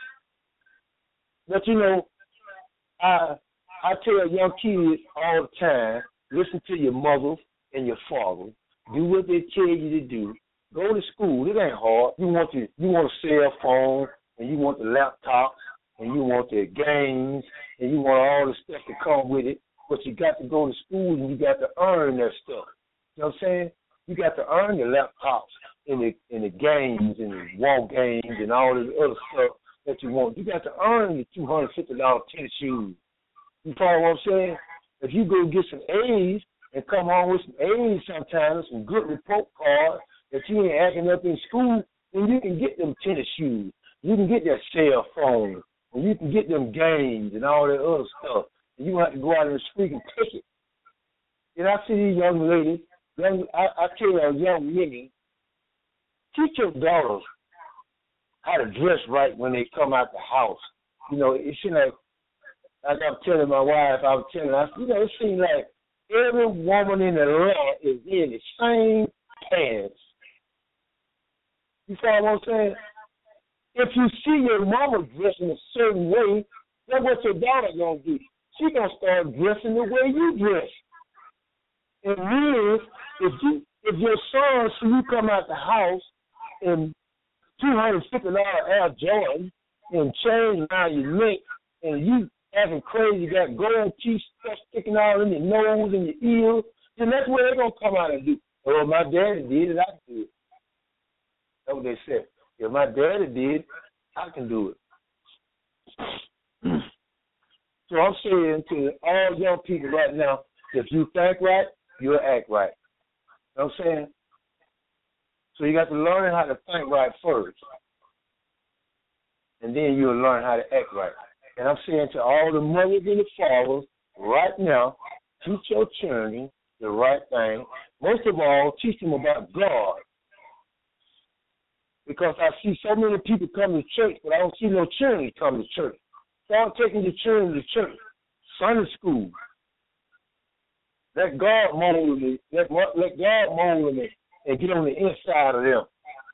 But, you know, I I tell young kids all the time, listen to your mother and your father. Do what they tell you to do. Go to school. It ain't hard. You want to, you want a cell phone, and you want the laptop, and you want the games, and you want all the stuff to come with it. But you got to go to school, and you got to earn that stuff. You know what I'm saying? You got to earn your laptops in the in the games and the wall games and all this other stuff that you want. You got to earn the two hundred fifty dollars tennis shoes. You follow what I'm saying? If you go get some A's and come home with some A's sometimes, some good report cards that you ain't acting up in school, then you can get them tennis shoes. You can get that cell phone. And you can get them games and all that other stuff. And you don't have to go out in the street and take it. And I see these young ladies, young, I, I tell you, young women, teach your daughters how to dress right when they come out the house. You know, it should like, like I'm telling my wife, I was telling her, you know, it seems like every woman in the land is in the same pants. You follow what I'm saying? If you see your mama dressing a certain way, then what your daughter gonna do? She gonna start dressing the way you dress. And then, if you if your son see you come out the house in two hundred fifty dollar Air Jordan and chains around your neck, and you acting crazy, you got gold teeth stuff sticking out in your nose and your ears, then that's what they're gonna come out and do. Oh, my daddy did it, I can do it. That's what they said. If my daddy did, I can do it. So I'm saying to all young people right now, if you think right, you'll act right. You know what I'm saying? So you got to learn how to think right first. And then you'll learn how to act right. And I'm saying to all the mothers and the fathers right now, teach your children the right thing. Most of all, teach them about God. Because I see so many people come to church, but I don't see no children come to church. So I'm taking the children to church, Sunday school. Let God mold me. Let, let God mold me and get on the inside of them.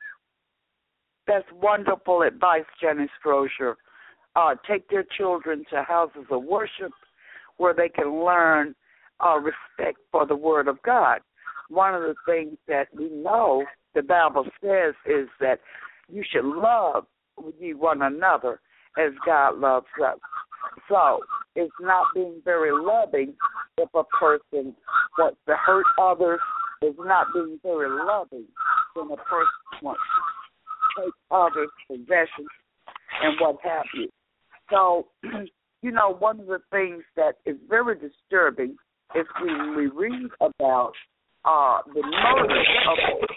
That's wonderful advice, Jenny Strozier. Uh, take their children to houses of worship where they can learn uh, respect for the Word of God. One of the things that we know the Bible says is that you should love one another as God loves us. So it's not being very loving if a person wants to hurt others. It's not being very loving when a person wants to take others' possessions and what have you. So, you know, one of the things that is very disturbing is when we read about uh, the murders of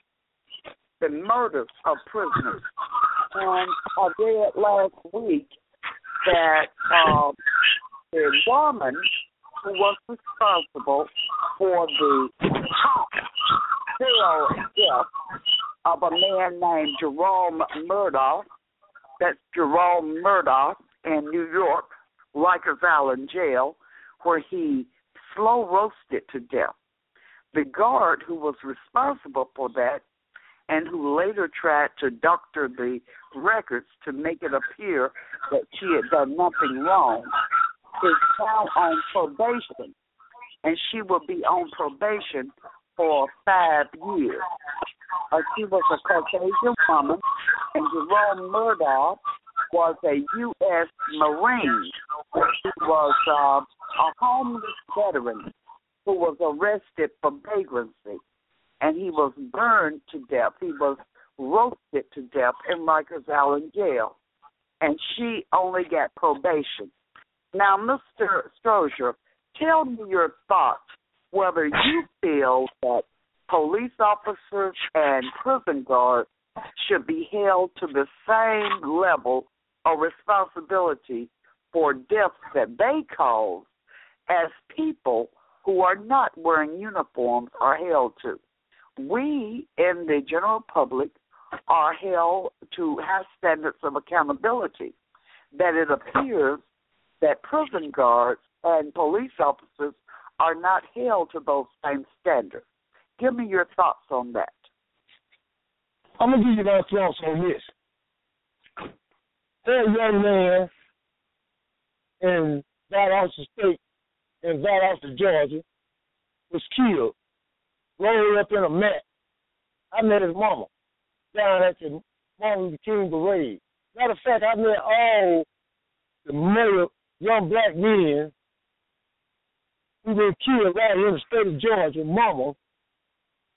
the murders of prisoners. And I read last week that um, the woman who was responsible for the top serial death of a man named Jerome Murdoch, that's Jerome Murdoch in New York, Rikers Island Jail, where he slow roasted to death. The guard who was responsible for that and who later tried to doctor the records to make it appear that she had done nothing wrong, is now on probation, and she will be on probation for five years. Uh, she was a Caucasian woman, and Jerome Murdoch was a U S Marine. He was uh, a homeless veteran who was arrested for vagrancy, and he was burned to death. He was roasted to death in Rikers Island Jail, and she only got probation. Now, Mister Strozier, tell me your thoughts whether you feel that police officers and prison guards should be held to the same level of responsibility for deaths that they cause as people who are not wearing uniforms are held to. We, in the general public, are held to high standards of accountability, that it appears that prison guards and police officers are not held to those same standards. Give me your thoughts on that. I'm going to give you my thoughts on this. There's a young man in Valdosta State, in Valdosta, Georgia, was killed, rolled up in a mat. I met his mama down at the Martin Luther King Parade. Matter of fact, I met all the male young black men who been killed right here in the state of Georgia, mama,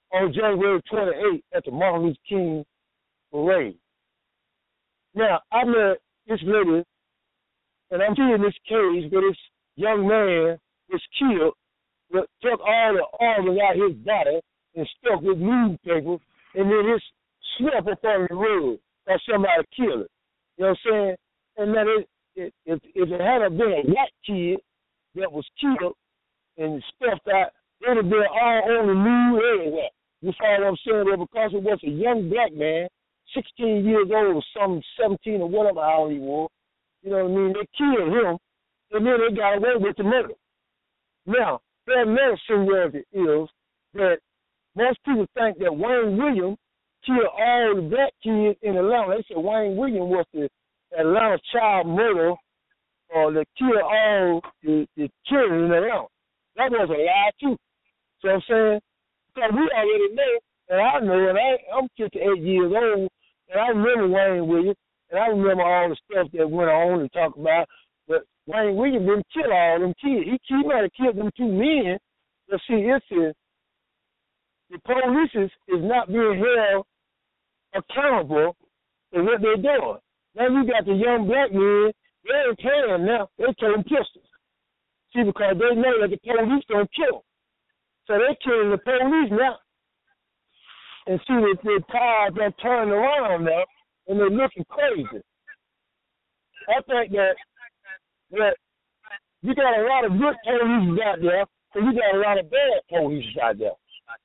on January twenty-eighth at the Martin Luther King parade. Now, I met this lady, and I'm seeing this case where this young man was killed, but took all the organs out of his body and stuck with newspaper, and then it's swept up on the road or somebody killed it. You know what I'm saying? And then it, it, if, if it hadn't been a white kid that was killed and stuffed out, it would have been all on the news everywhere. You follow what I'm saying? Well, because it was a young black man, sixteen years old or some seventeen or whatever how he was, you know what I mean? They killed him, and then they got away with the murder. Now, their another similarity is that most people think that Wayne Williams killed all the black kids in Atlanta. They said Wayne Williams was the Atlanta child murderer, or that killed all the, the children in Atlanta. That was a lie, too. So I'm saying, because we already know, and I know, and I, I'm fifty-eight years old, and I remember Wayne Williams, and I remember all the stuff that went on and talk about, but Wayne Williams didn't kill all them kids. He, he might have killed them two men, but see, it's a, the police is, is not being held accountable for what they're doing. Now you got the young black men, they ain't playing now, they're taking pistols. See, because they know that the police don't kill them. So they're killing the police now. And see that their cars are turning around now, and they're looking crazy. I think that that you got a lot of good police out there, and you got a lot of bad police out there.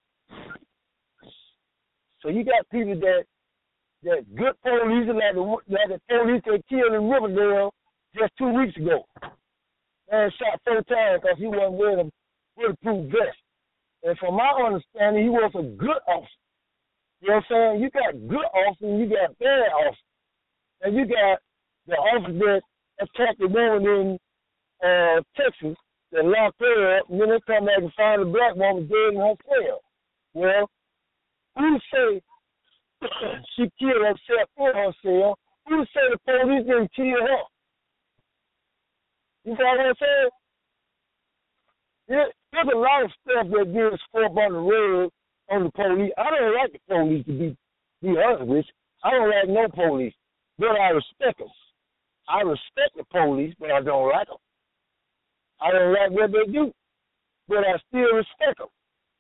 So you got people that that good police, like the, like the police that killed in Riverdale just two weeks ago. Man shot four times because he wasn't wearing a bulletproof vest. And from my understanding, he was a good officer. You know what I'm saying? You got good officers and you got bad officers. And you got the officer that attacked the woman in uh, Texas that locked her up, and then they come back and find the black woman dead in her cell. Well, who say she killed herself in her cell? Who say the police didn't kill her? You know what I'm saying? There, there's a lot of stuff that gets swept on the road on the police. I don't like the police, to be, be honest with you. I don't like no police, but I respect them. I respect the police, but I don't like them. I don't like what they do, but I still respect them.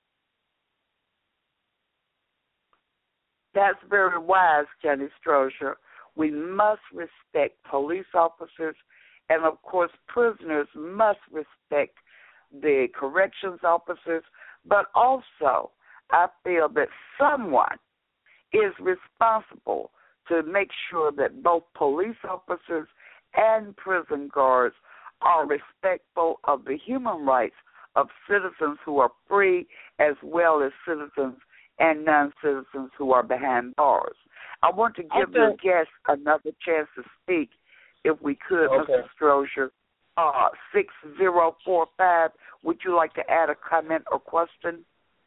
That's very wise, Johnny Strozier. We must respect police officers, and of course, prisoners must respect the corrections officers, but also I feel that someone is responsible to make sure that both police officers and prison guards are respectful of the human rights of citizens who are free as well as citizens and non-citizens who are behind bars. I want to give okay. your guest another chance to speak, if we could, okay. Mister Strozier. Uh, six zero four five, would you like to add a comment or question?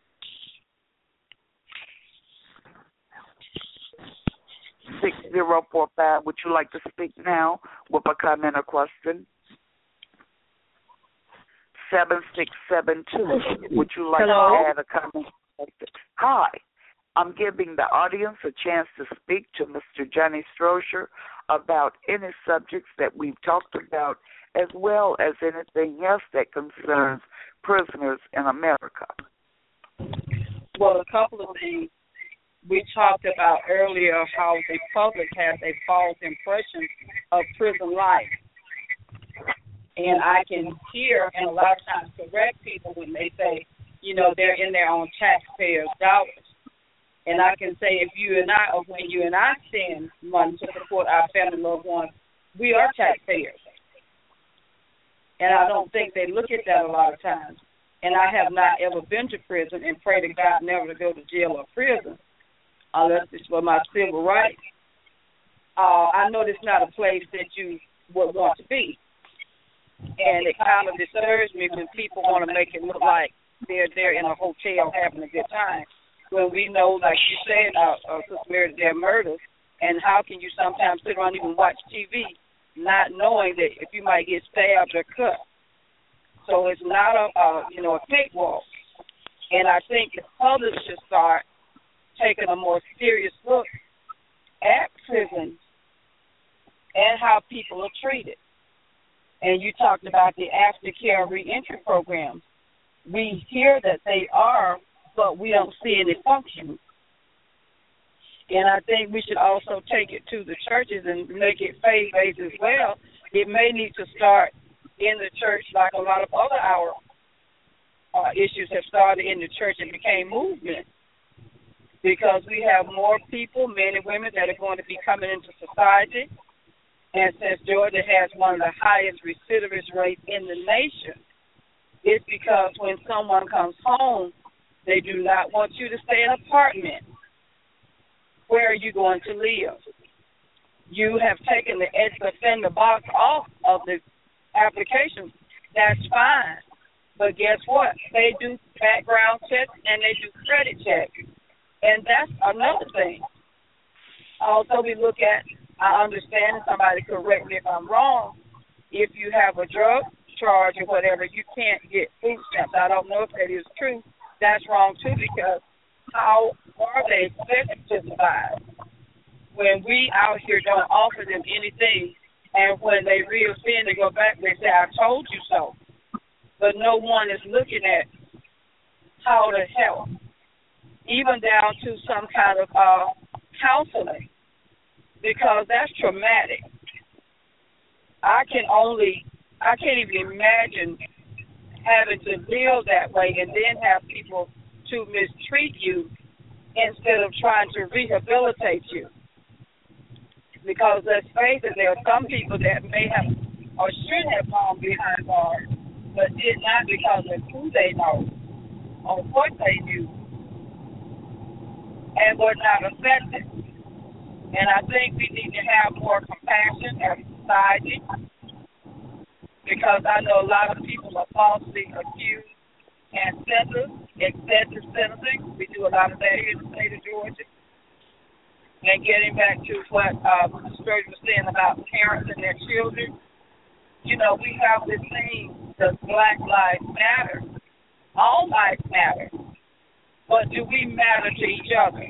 six zero four five, would you like to speak now with a comment or question? seven six seven two, would you like Hello? to add a comment? Hi, I'm giving the audience a chance to speak to Mister Johnny Strozier about any subjects that we've talked about, as well as anything else that concerns prisoners in America. Well, a couple of things. We talked about earlier how the public has a false impression of prison life. And I can hear and a lot of times correct people when they say, you know, they're in their own taxpayers' dollars. And I can say if you and I, or when you and I send money to support our family loved ones, we are taxpayers. And I don't think they look at that a lot of times. And I have not ever been to prison and pray to God never to go to jail or prison unless it's for my civil rights. Uh, I know it's not a place that you would want to be. And it kind of disturbs me when people want to make it look like they're there in a hotel having a good time. When we know, like you said, uh, uh, Sister Mary, they're murders. And how can you sometimes sit around and even watch T V not knowing that if you might get stabbed or cut? So it's not a, uh, you know, a cakewalk. And I think the public should start taking a more serious look at prisons and how people are treated. And you talked about the aftercare reentry programs. We hear that they are, but we don't see any function. And I think we should also take it to the churches and make it faith-based as well. It may need to start in the church like a lot of other our uh, issues have started in the church and became movement, because we have more people, men and women, that are going to be coming into society. And since Georgia has one of the highest recidivist rates in the nation, it's because when someone comes home, they do not want you to stay in an apartment. Where are you going to live? You have taken the ex-offender box off of the application. That's fine. But guess what? They do background checks and they do credit checks. And that's another thing. Also, we look at, I understand, somebody correct me if I'm wrong, if you have a drug charge or whatever, you can't get food stamps. I don't know if that is true. That's wrong, too, because how are they expected to survive when we out here don't offer them anything, and when they reoffend, they go back, they say, I told you so. But no one is looking at how to help, even down to some kind of uh, counseling, because that's traumatic. I can only, I can't even imagine having to live that way and then have people to mistreat you instead of trying to rehabilitate you. Because let's face it, there are some people that may have or should have gone behind bars, but did not because of who they know or what they knew, and were not affected. And I think we need to have more compassion as a society, because I know a lot of people are falsely accused and sentenced, excessive sentencing. We do a lot of that here in the state of Georgia. And getting back to what uh, Mister Sturgeon was saying about parents and their children, you know, we have this thing, the Black Lives Matter. All lives matter. But do we matter to each other?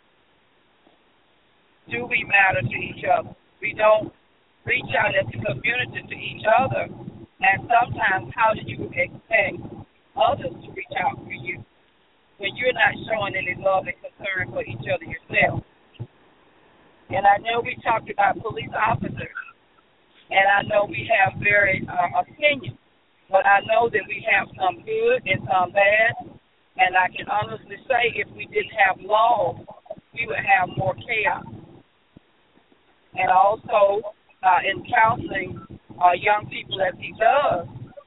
Do we matter to each other? We don't reach out as a community to each other. And sometimes, how do you expect others to reach out for you when you're not showing any love and concern for each other yourself? And I know we talked about police officers, and I know we have varied uh, opinions, but I know that we have some good and some bad, and I can honestly say if we didn't have laws, we would have more chaos. And also, uh, in counseling uh, young people as he does,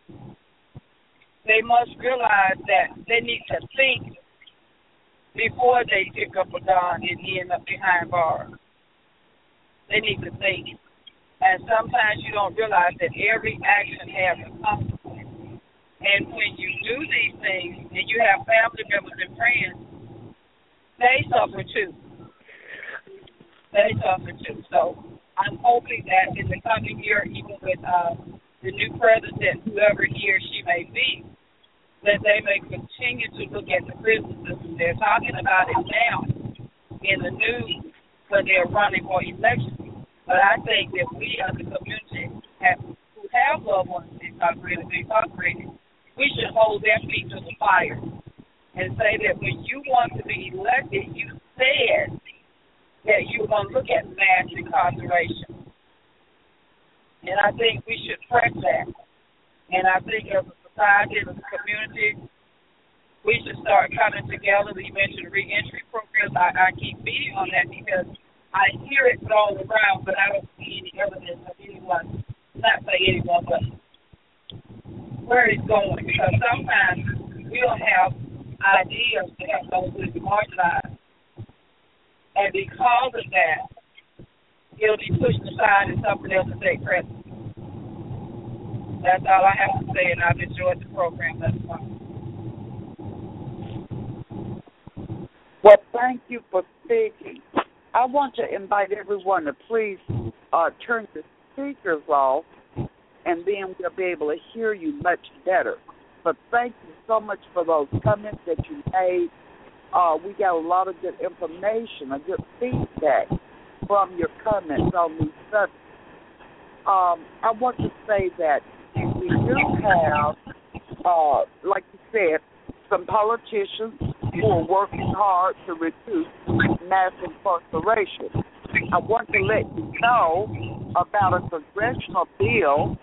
they must realize that they need to think before they pick up a gun and end up behind bars. They need to think. And sometimes you don't realize that every action has a consequence. And when you do these things and you have family members and friends, they suffer too. They suffer too. So I'm hoping that in the coming year, even with uh, the new president, whoever he or she may be, that they may continue to look at the prison system. They're talking about it now in the news when they're running for elections. But I think that we as a community have, who have loved ones incarcerated, incarcerated, we should hold their feet to the fire and say that when you want to be elected, you said that you were going to look at mass incarceration. And I think we should press that. And I think as a society, as a community, we should start coming together. We mentioned reentry programs. I, I keep beating on that because I hear it thrown around, but I don't see any evidence of anyone, not say anyone, but where it's going. Because sometimes we don't have ideas to help those who are marginalized. And because of that, it'll be pushed aside and something else to take precedence. That's all I have to say, and I've enjoyed the program thus far. Well, thank you for speaking. I want to invite everyone to please uh, turn the speakers off, and then we'll be able to hear you much better. But thank you so much for those comments that you made. Uh, we got a lot of good information, a good feedback from your comments on these subjects. Um, I want to say that we do have, uh, like you said, some politicians who are working hard to reduce mass incarceration. I want to let you know about a congressional bill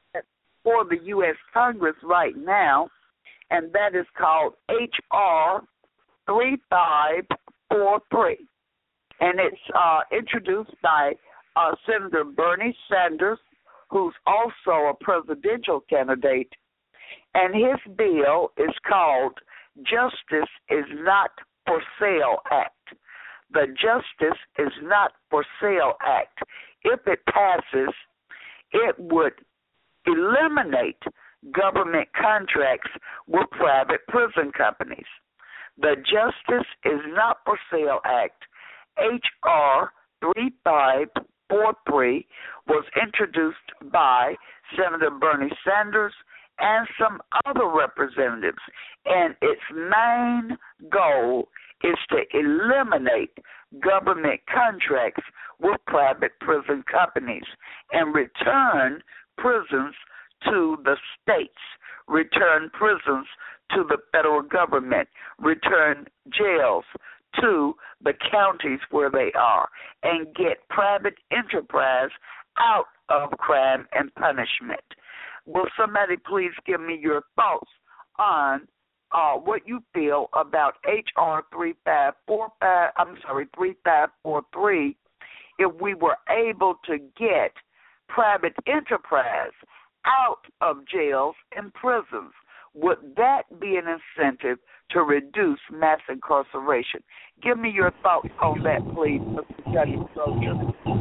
for the U S Congress right now, and that is called H R three five four three. And it's uh, introduced by uh, Senator Bernie Sanders, who's also a presidential candidate. And his bill is called Justice is Not for Sale Act. The Justice is Not for Sale Act. If it passes, it would eliminate government contracts with private prison companies. The Justice is Not for Sale Act, H R three five four three, was introduced by Senator Bernie Sanders and some other representatives, and its main goal is to eliminate government contracts with private prison companies and return prisons to the states, return prisons to the federal government, return jails to the counties where they are, and get private enterprise out of crime and punishment. Will somebody please give me your thoughts on uh, what you feel about H R three five four five? I'm sorry, three five four three. If we were able to get private enterprise out of jails and prisons, would that be an incentive to reduce mass incarceration? Give me your thoughts on that, please, Mister Judge Soldier.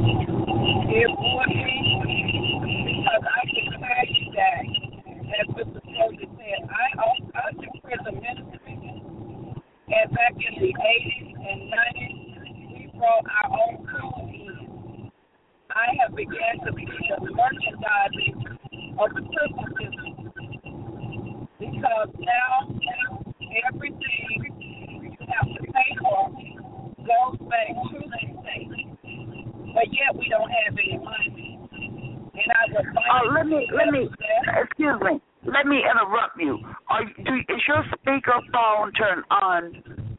It would be, because I can tell you that, as Mister Soldier said, I own I do prison ministry, and back in the eighties and nineties, we brought our own food in. I have begun to be the merchandising of the prison system, because now, now everything you have to pay for goes back to the state, but yet we don't have any money. And I would like uh, let me, let me, excuse me, let me interrupt you. Are, do, is your speakerphone turned on?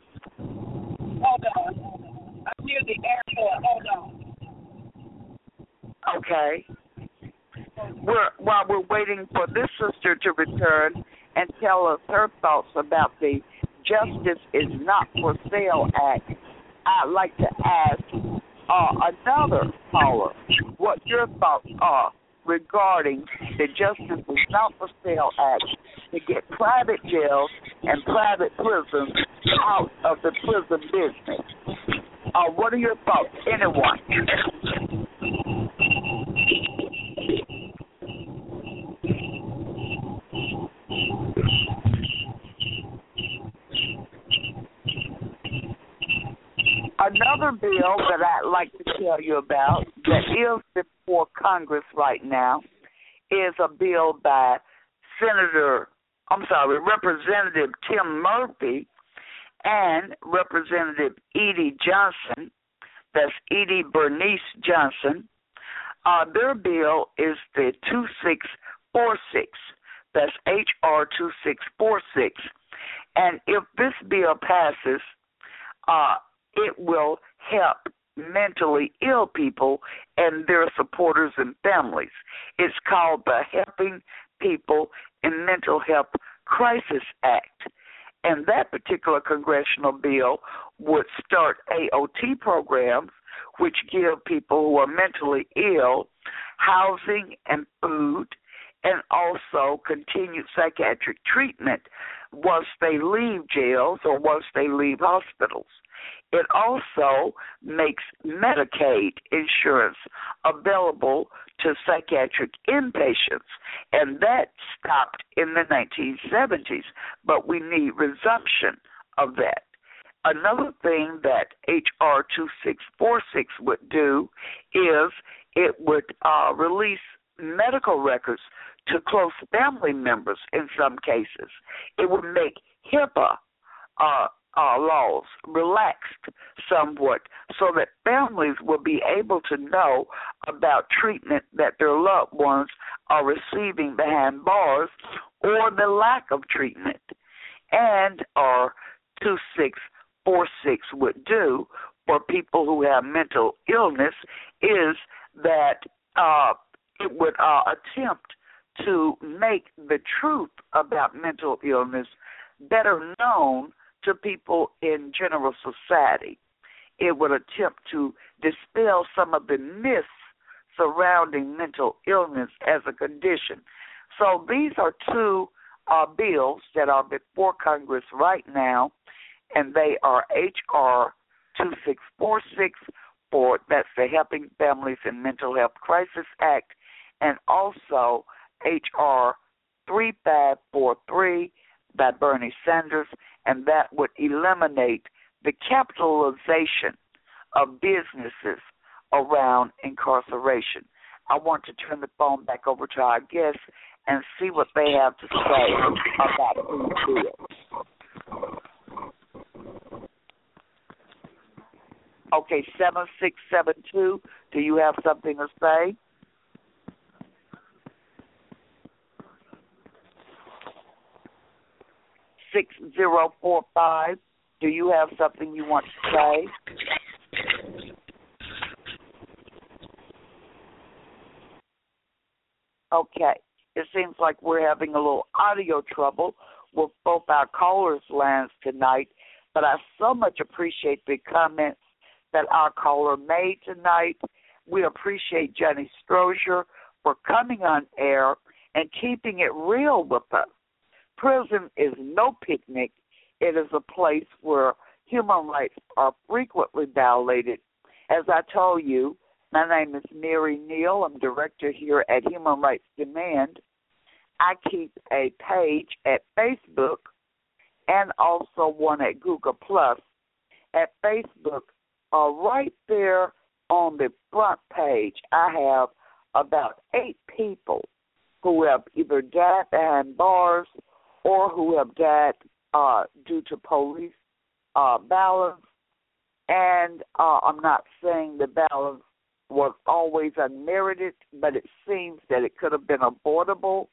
Hold on. I'm near the airport. Hold on. Okay. We're, while we're waiting for this sister to return and tell us her thoughts about the Justice is Not for Sale Act, I'd like to ask uh, another caller what your thoughts are regarding the Justice is Not for Sale Act to get private jails and private prisons out of the prison business. Uh, what are your thoughts, anyone? Another bill that I'd like to tell you about that is before Congress right now is a bill by Senator, I'm sorry, Representative Tim Murphy and Representative Edie Johnson. That's Edie Bernice Johnson. Uh, their bill is the two six four six. That's H R two six four six. And if this bill passes, uh, it will help mentally ill people and their supporters and families. It's called the Helping People in Mental Health Crisis Act. And that particular congressional bill would start A O T programs, which give people who are mentally ill housing and food, and also continued psychiatric treatment once they leave jails or once they leave hospitals. It also makes Medicaid insurance available to psychiatric inpatients, and that stopped in the nineteen seventies, but we need resumption of that. Another thing that H R two six four six would do is it would uh, release medical records to close family members in some cases. It would make HIPAA uh, uh, laws relaxed somewhat so that families will be able to know about treatment that their loved ones are receiving behind bars or the lack of treatment. And our two six four six would do for people who have mental illness is that uh, it would uh, attempt to make the truth about mental illness better known to people in general society. It would attempt to dispel some of the myths surrounding mental illness as a condition. So these are two uh, bills that are before Congress right now, and they are H R two six four six, for, that's the Helping Families in Mental Health Crisis Act, and also H R three five four three by Bernie Sanders, and that would eliminate the capitalization of businesses around incarceration. I want to turn the phone back over to our guests and see what they have to say about these bills. Okay, seven six seven two, do you have something to say? six zero four five, do you have something you want to say? Okay, it seems like we're having a little audio trouble with both our callers' lines tonight, but I so much appreciate the comments that our caller made tonight. We appreciate Johnny Strozier for coming on air and keeping it real with us. Prison is no picnic. It is a place where human rights are frequently violated. As I told you, my name is Mary Neal. I'm director here at Human Rights Demand. I keep a page at Facebook and also one at Google Plus. At Facebook, uh, right there on the front page, I have about eight people who have either died behind bars or who have died uh, due to police uh, violence. And uh, I'm not saying the violence was always unmerited, but it seems that it could have been avoidable.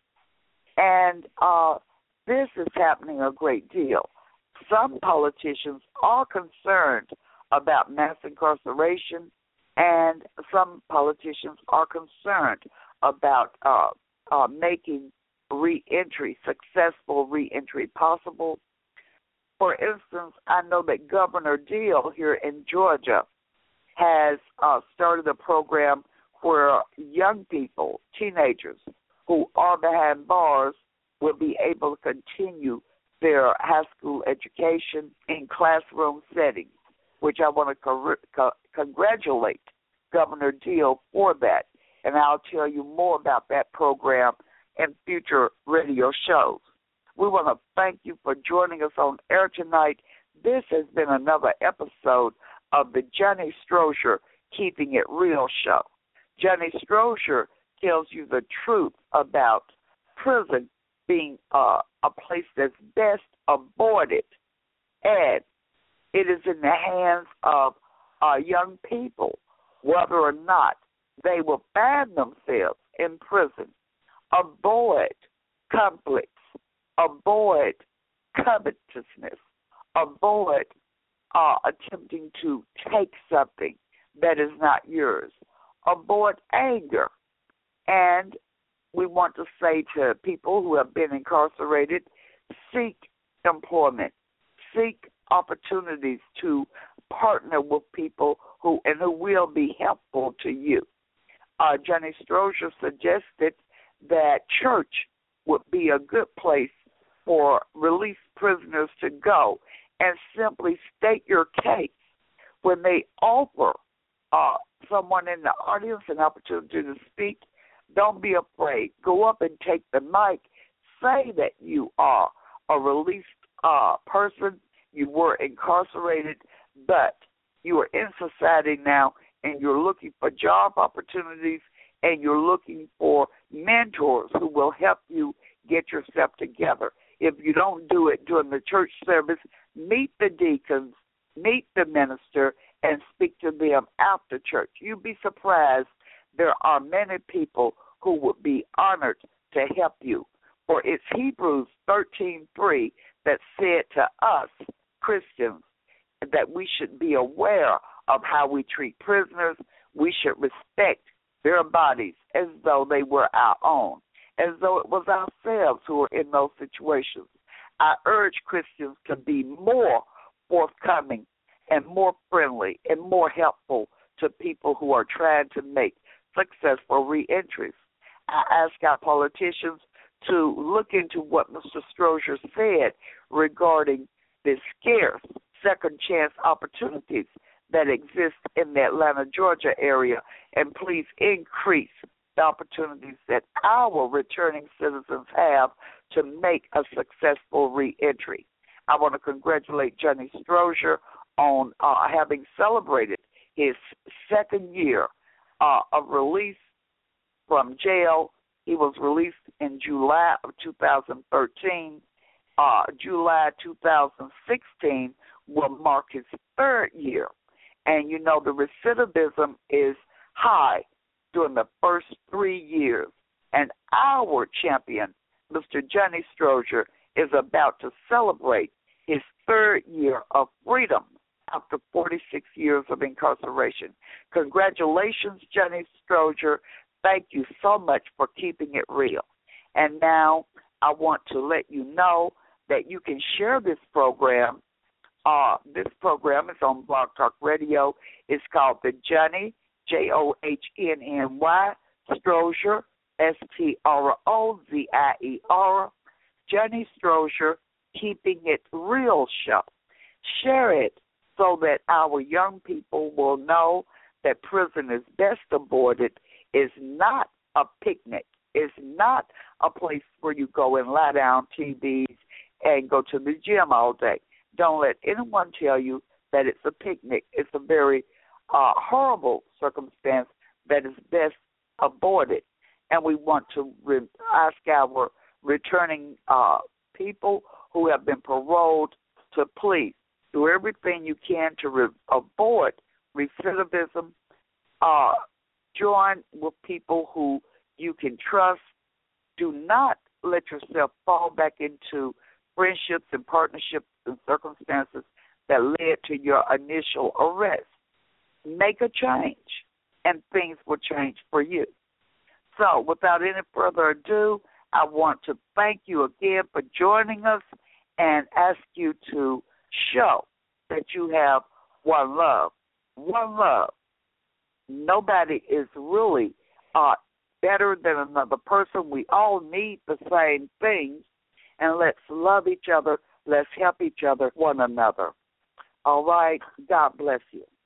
And uh, this is happening a great deal. Some politicians are concerned about mass incarceration, and some politicians are concerned about uh, uh, making reentry, successful reentry possible. For instance, I know that Governor Deal here in Georgia has uh, started a program where young people, teenagers, who are behind bars will be able to continue their high school education in classroom settings, which I want to co- co- congratulate Governor Deal for that. And I'll tell you more about that program in future radio shows. We want to thank you for joining us on air tonight. This has been another episode of the Johnny Strozier Keeping It Real show. Johnny Strozier tells you the truth about prison being uh, a place that's best avoided, and it is in the hands of uh, young people whether or not they will find themselves in prison. Avoid conflicts, avoid covetousness, avoid uh, attempting to take something that is not yours, avoid anger. And we want to say to people who have been incarcerated, seek employment, seek opportunities to partner with people who and who will be helpful to you. Uh, Johnny Strozier suggested that church would be a good place for released prisoners to go and simply state your case. When they offer uh, someone in the audience an opportunity to speak, don't be afraid. Go up and take the mic. Say that you are a released uh, person. You were incarcerated, but you are in society now, and you're looking for job opportunities, and you're looking for mentors who will help you get yourself together. If you don't do it during the church service, meet the deacons, meet the minister, and speak to them after church. You'd be surprised. There are many people who would be honored to help you. For it's Hebrews thirteen three that said to us, Christians, that we should be aware of how we treat prisoners. We should respect their bodies as though they were our own, as though it was ourselves who were in those situations. I urge Christians to be more forthcoming and more friendly and more helpful to people who are trying to make successful reentries. I ask our politicians to look into what Mister Strozier said regarding the scarce second chance opportunities that exist in the Atlanta, Georgia area, and please increase the opportunities that our returning citizens have to make a successful reentry. I want to congratulate Johnny Strozier on uh, having celebrated his second year uh, of release from jail. He was released in July of two thousand thirteen. Uh, July two thousand sixteen will mark his third year. And, you know, the recidivism is high during the first three years. And our champion, Mister Johnny Strozier, is about to celebrate his third year of freedom after forty-six years of incarceration. Congratulations, Johnny Strozier. Thank you so much for keeping it real. And now I want to let you know that you can share this program. Uh, this program is on Blog Talk Radio. It's called The Johnny, J O H N N Y, Strozier, S T R O Z I E R, Johnny Strozier, Keeping It Real Show. Share it so that our young people will know that prison is best avoided, is not a picnic, is not a place where you go and lie down T Vs and go to the gym all day. Don't let anyone tell you that it's a picnic. It's a very uh, horrible circumstance that is best avoided. And we want to re- ask our returning uh, people who have been paroled to please do everything you can to re- avoid recidivism. Uh, join with people who you can trust. Do not let yourself fall back into friendships and partnerships and circumstances that led to your initial arrest. Make a change, and things will change for you. So, without any further ado, I want to thank you again for joining us and ask you to show that you have one love. One love. Nobody is really uh, better than another person. We all need the same things, and let's love each other. Let's help each other, one another. All right? God bless you.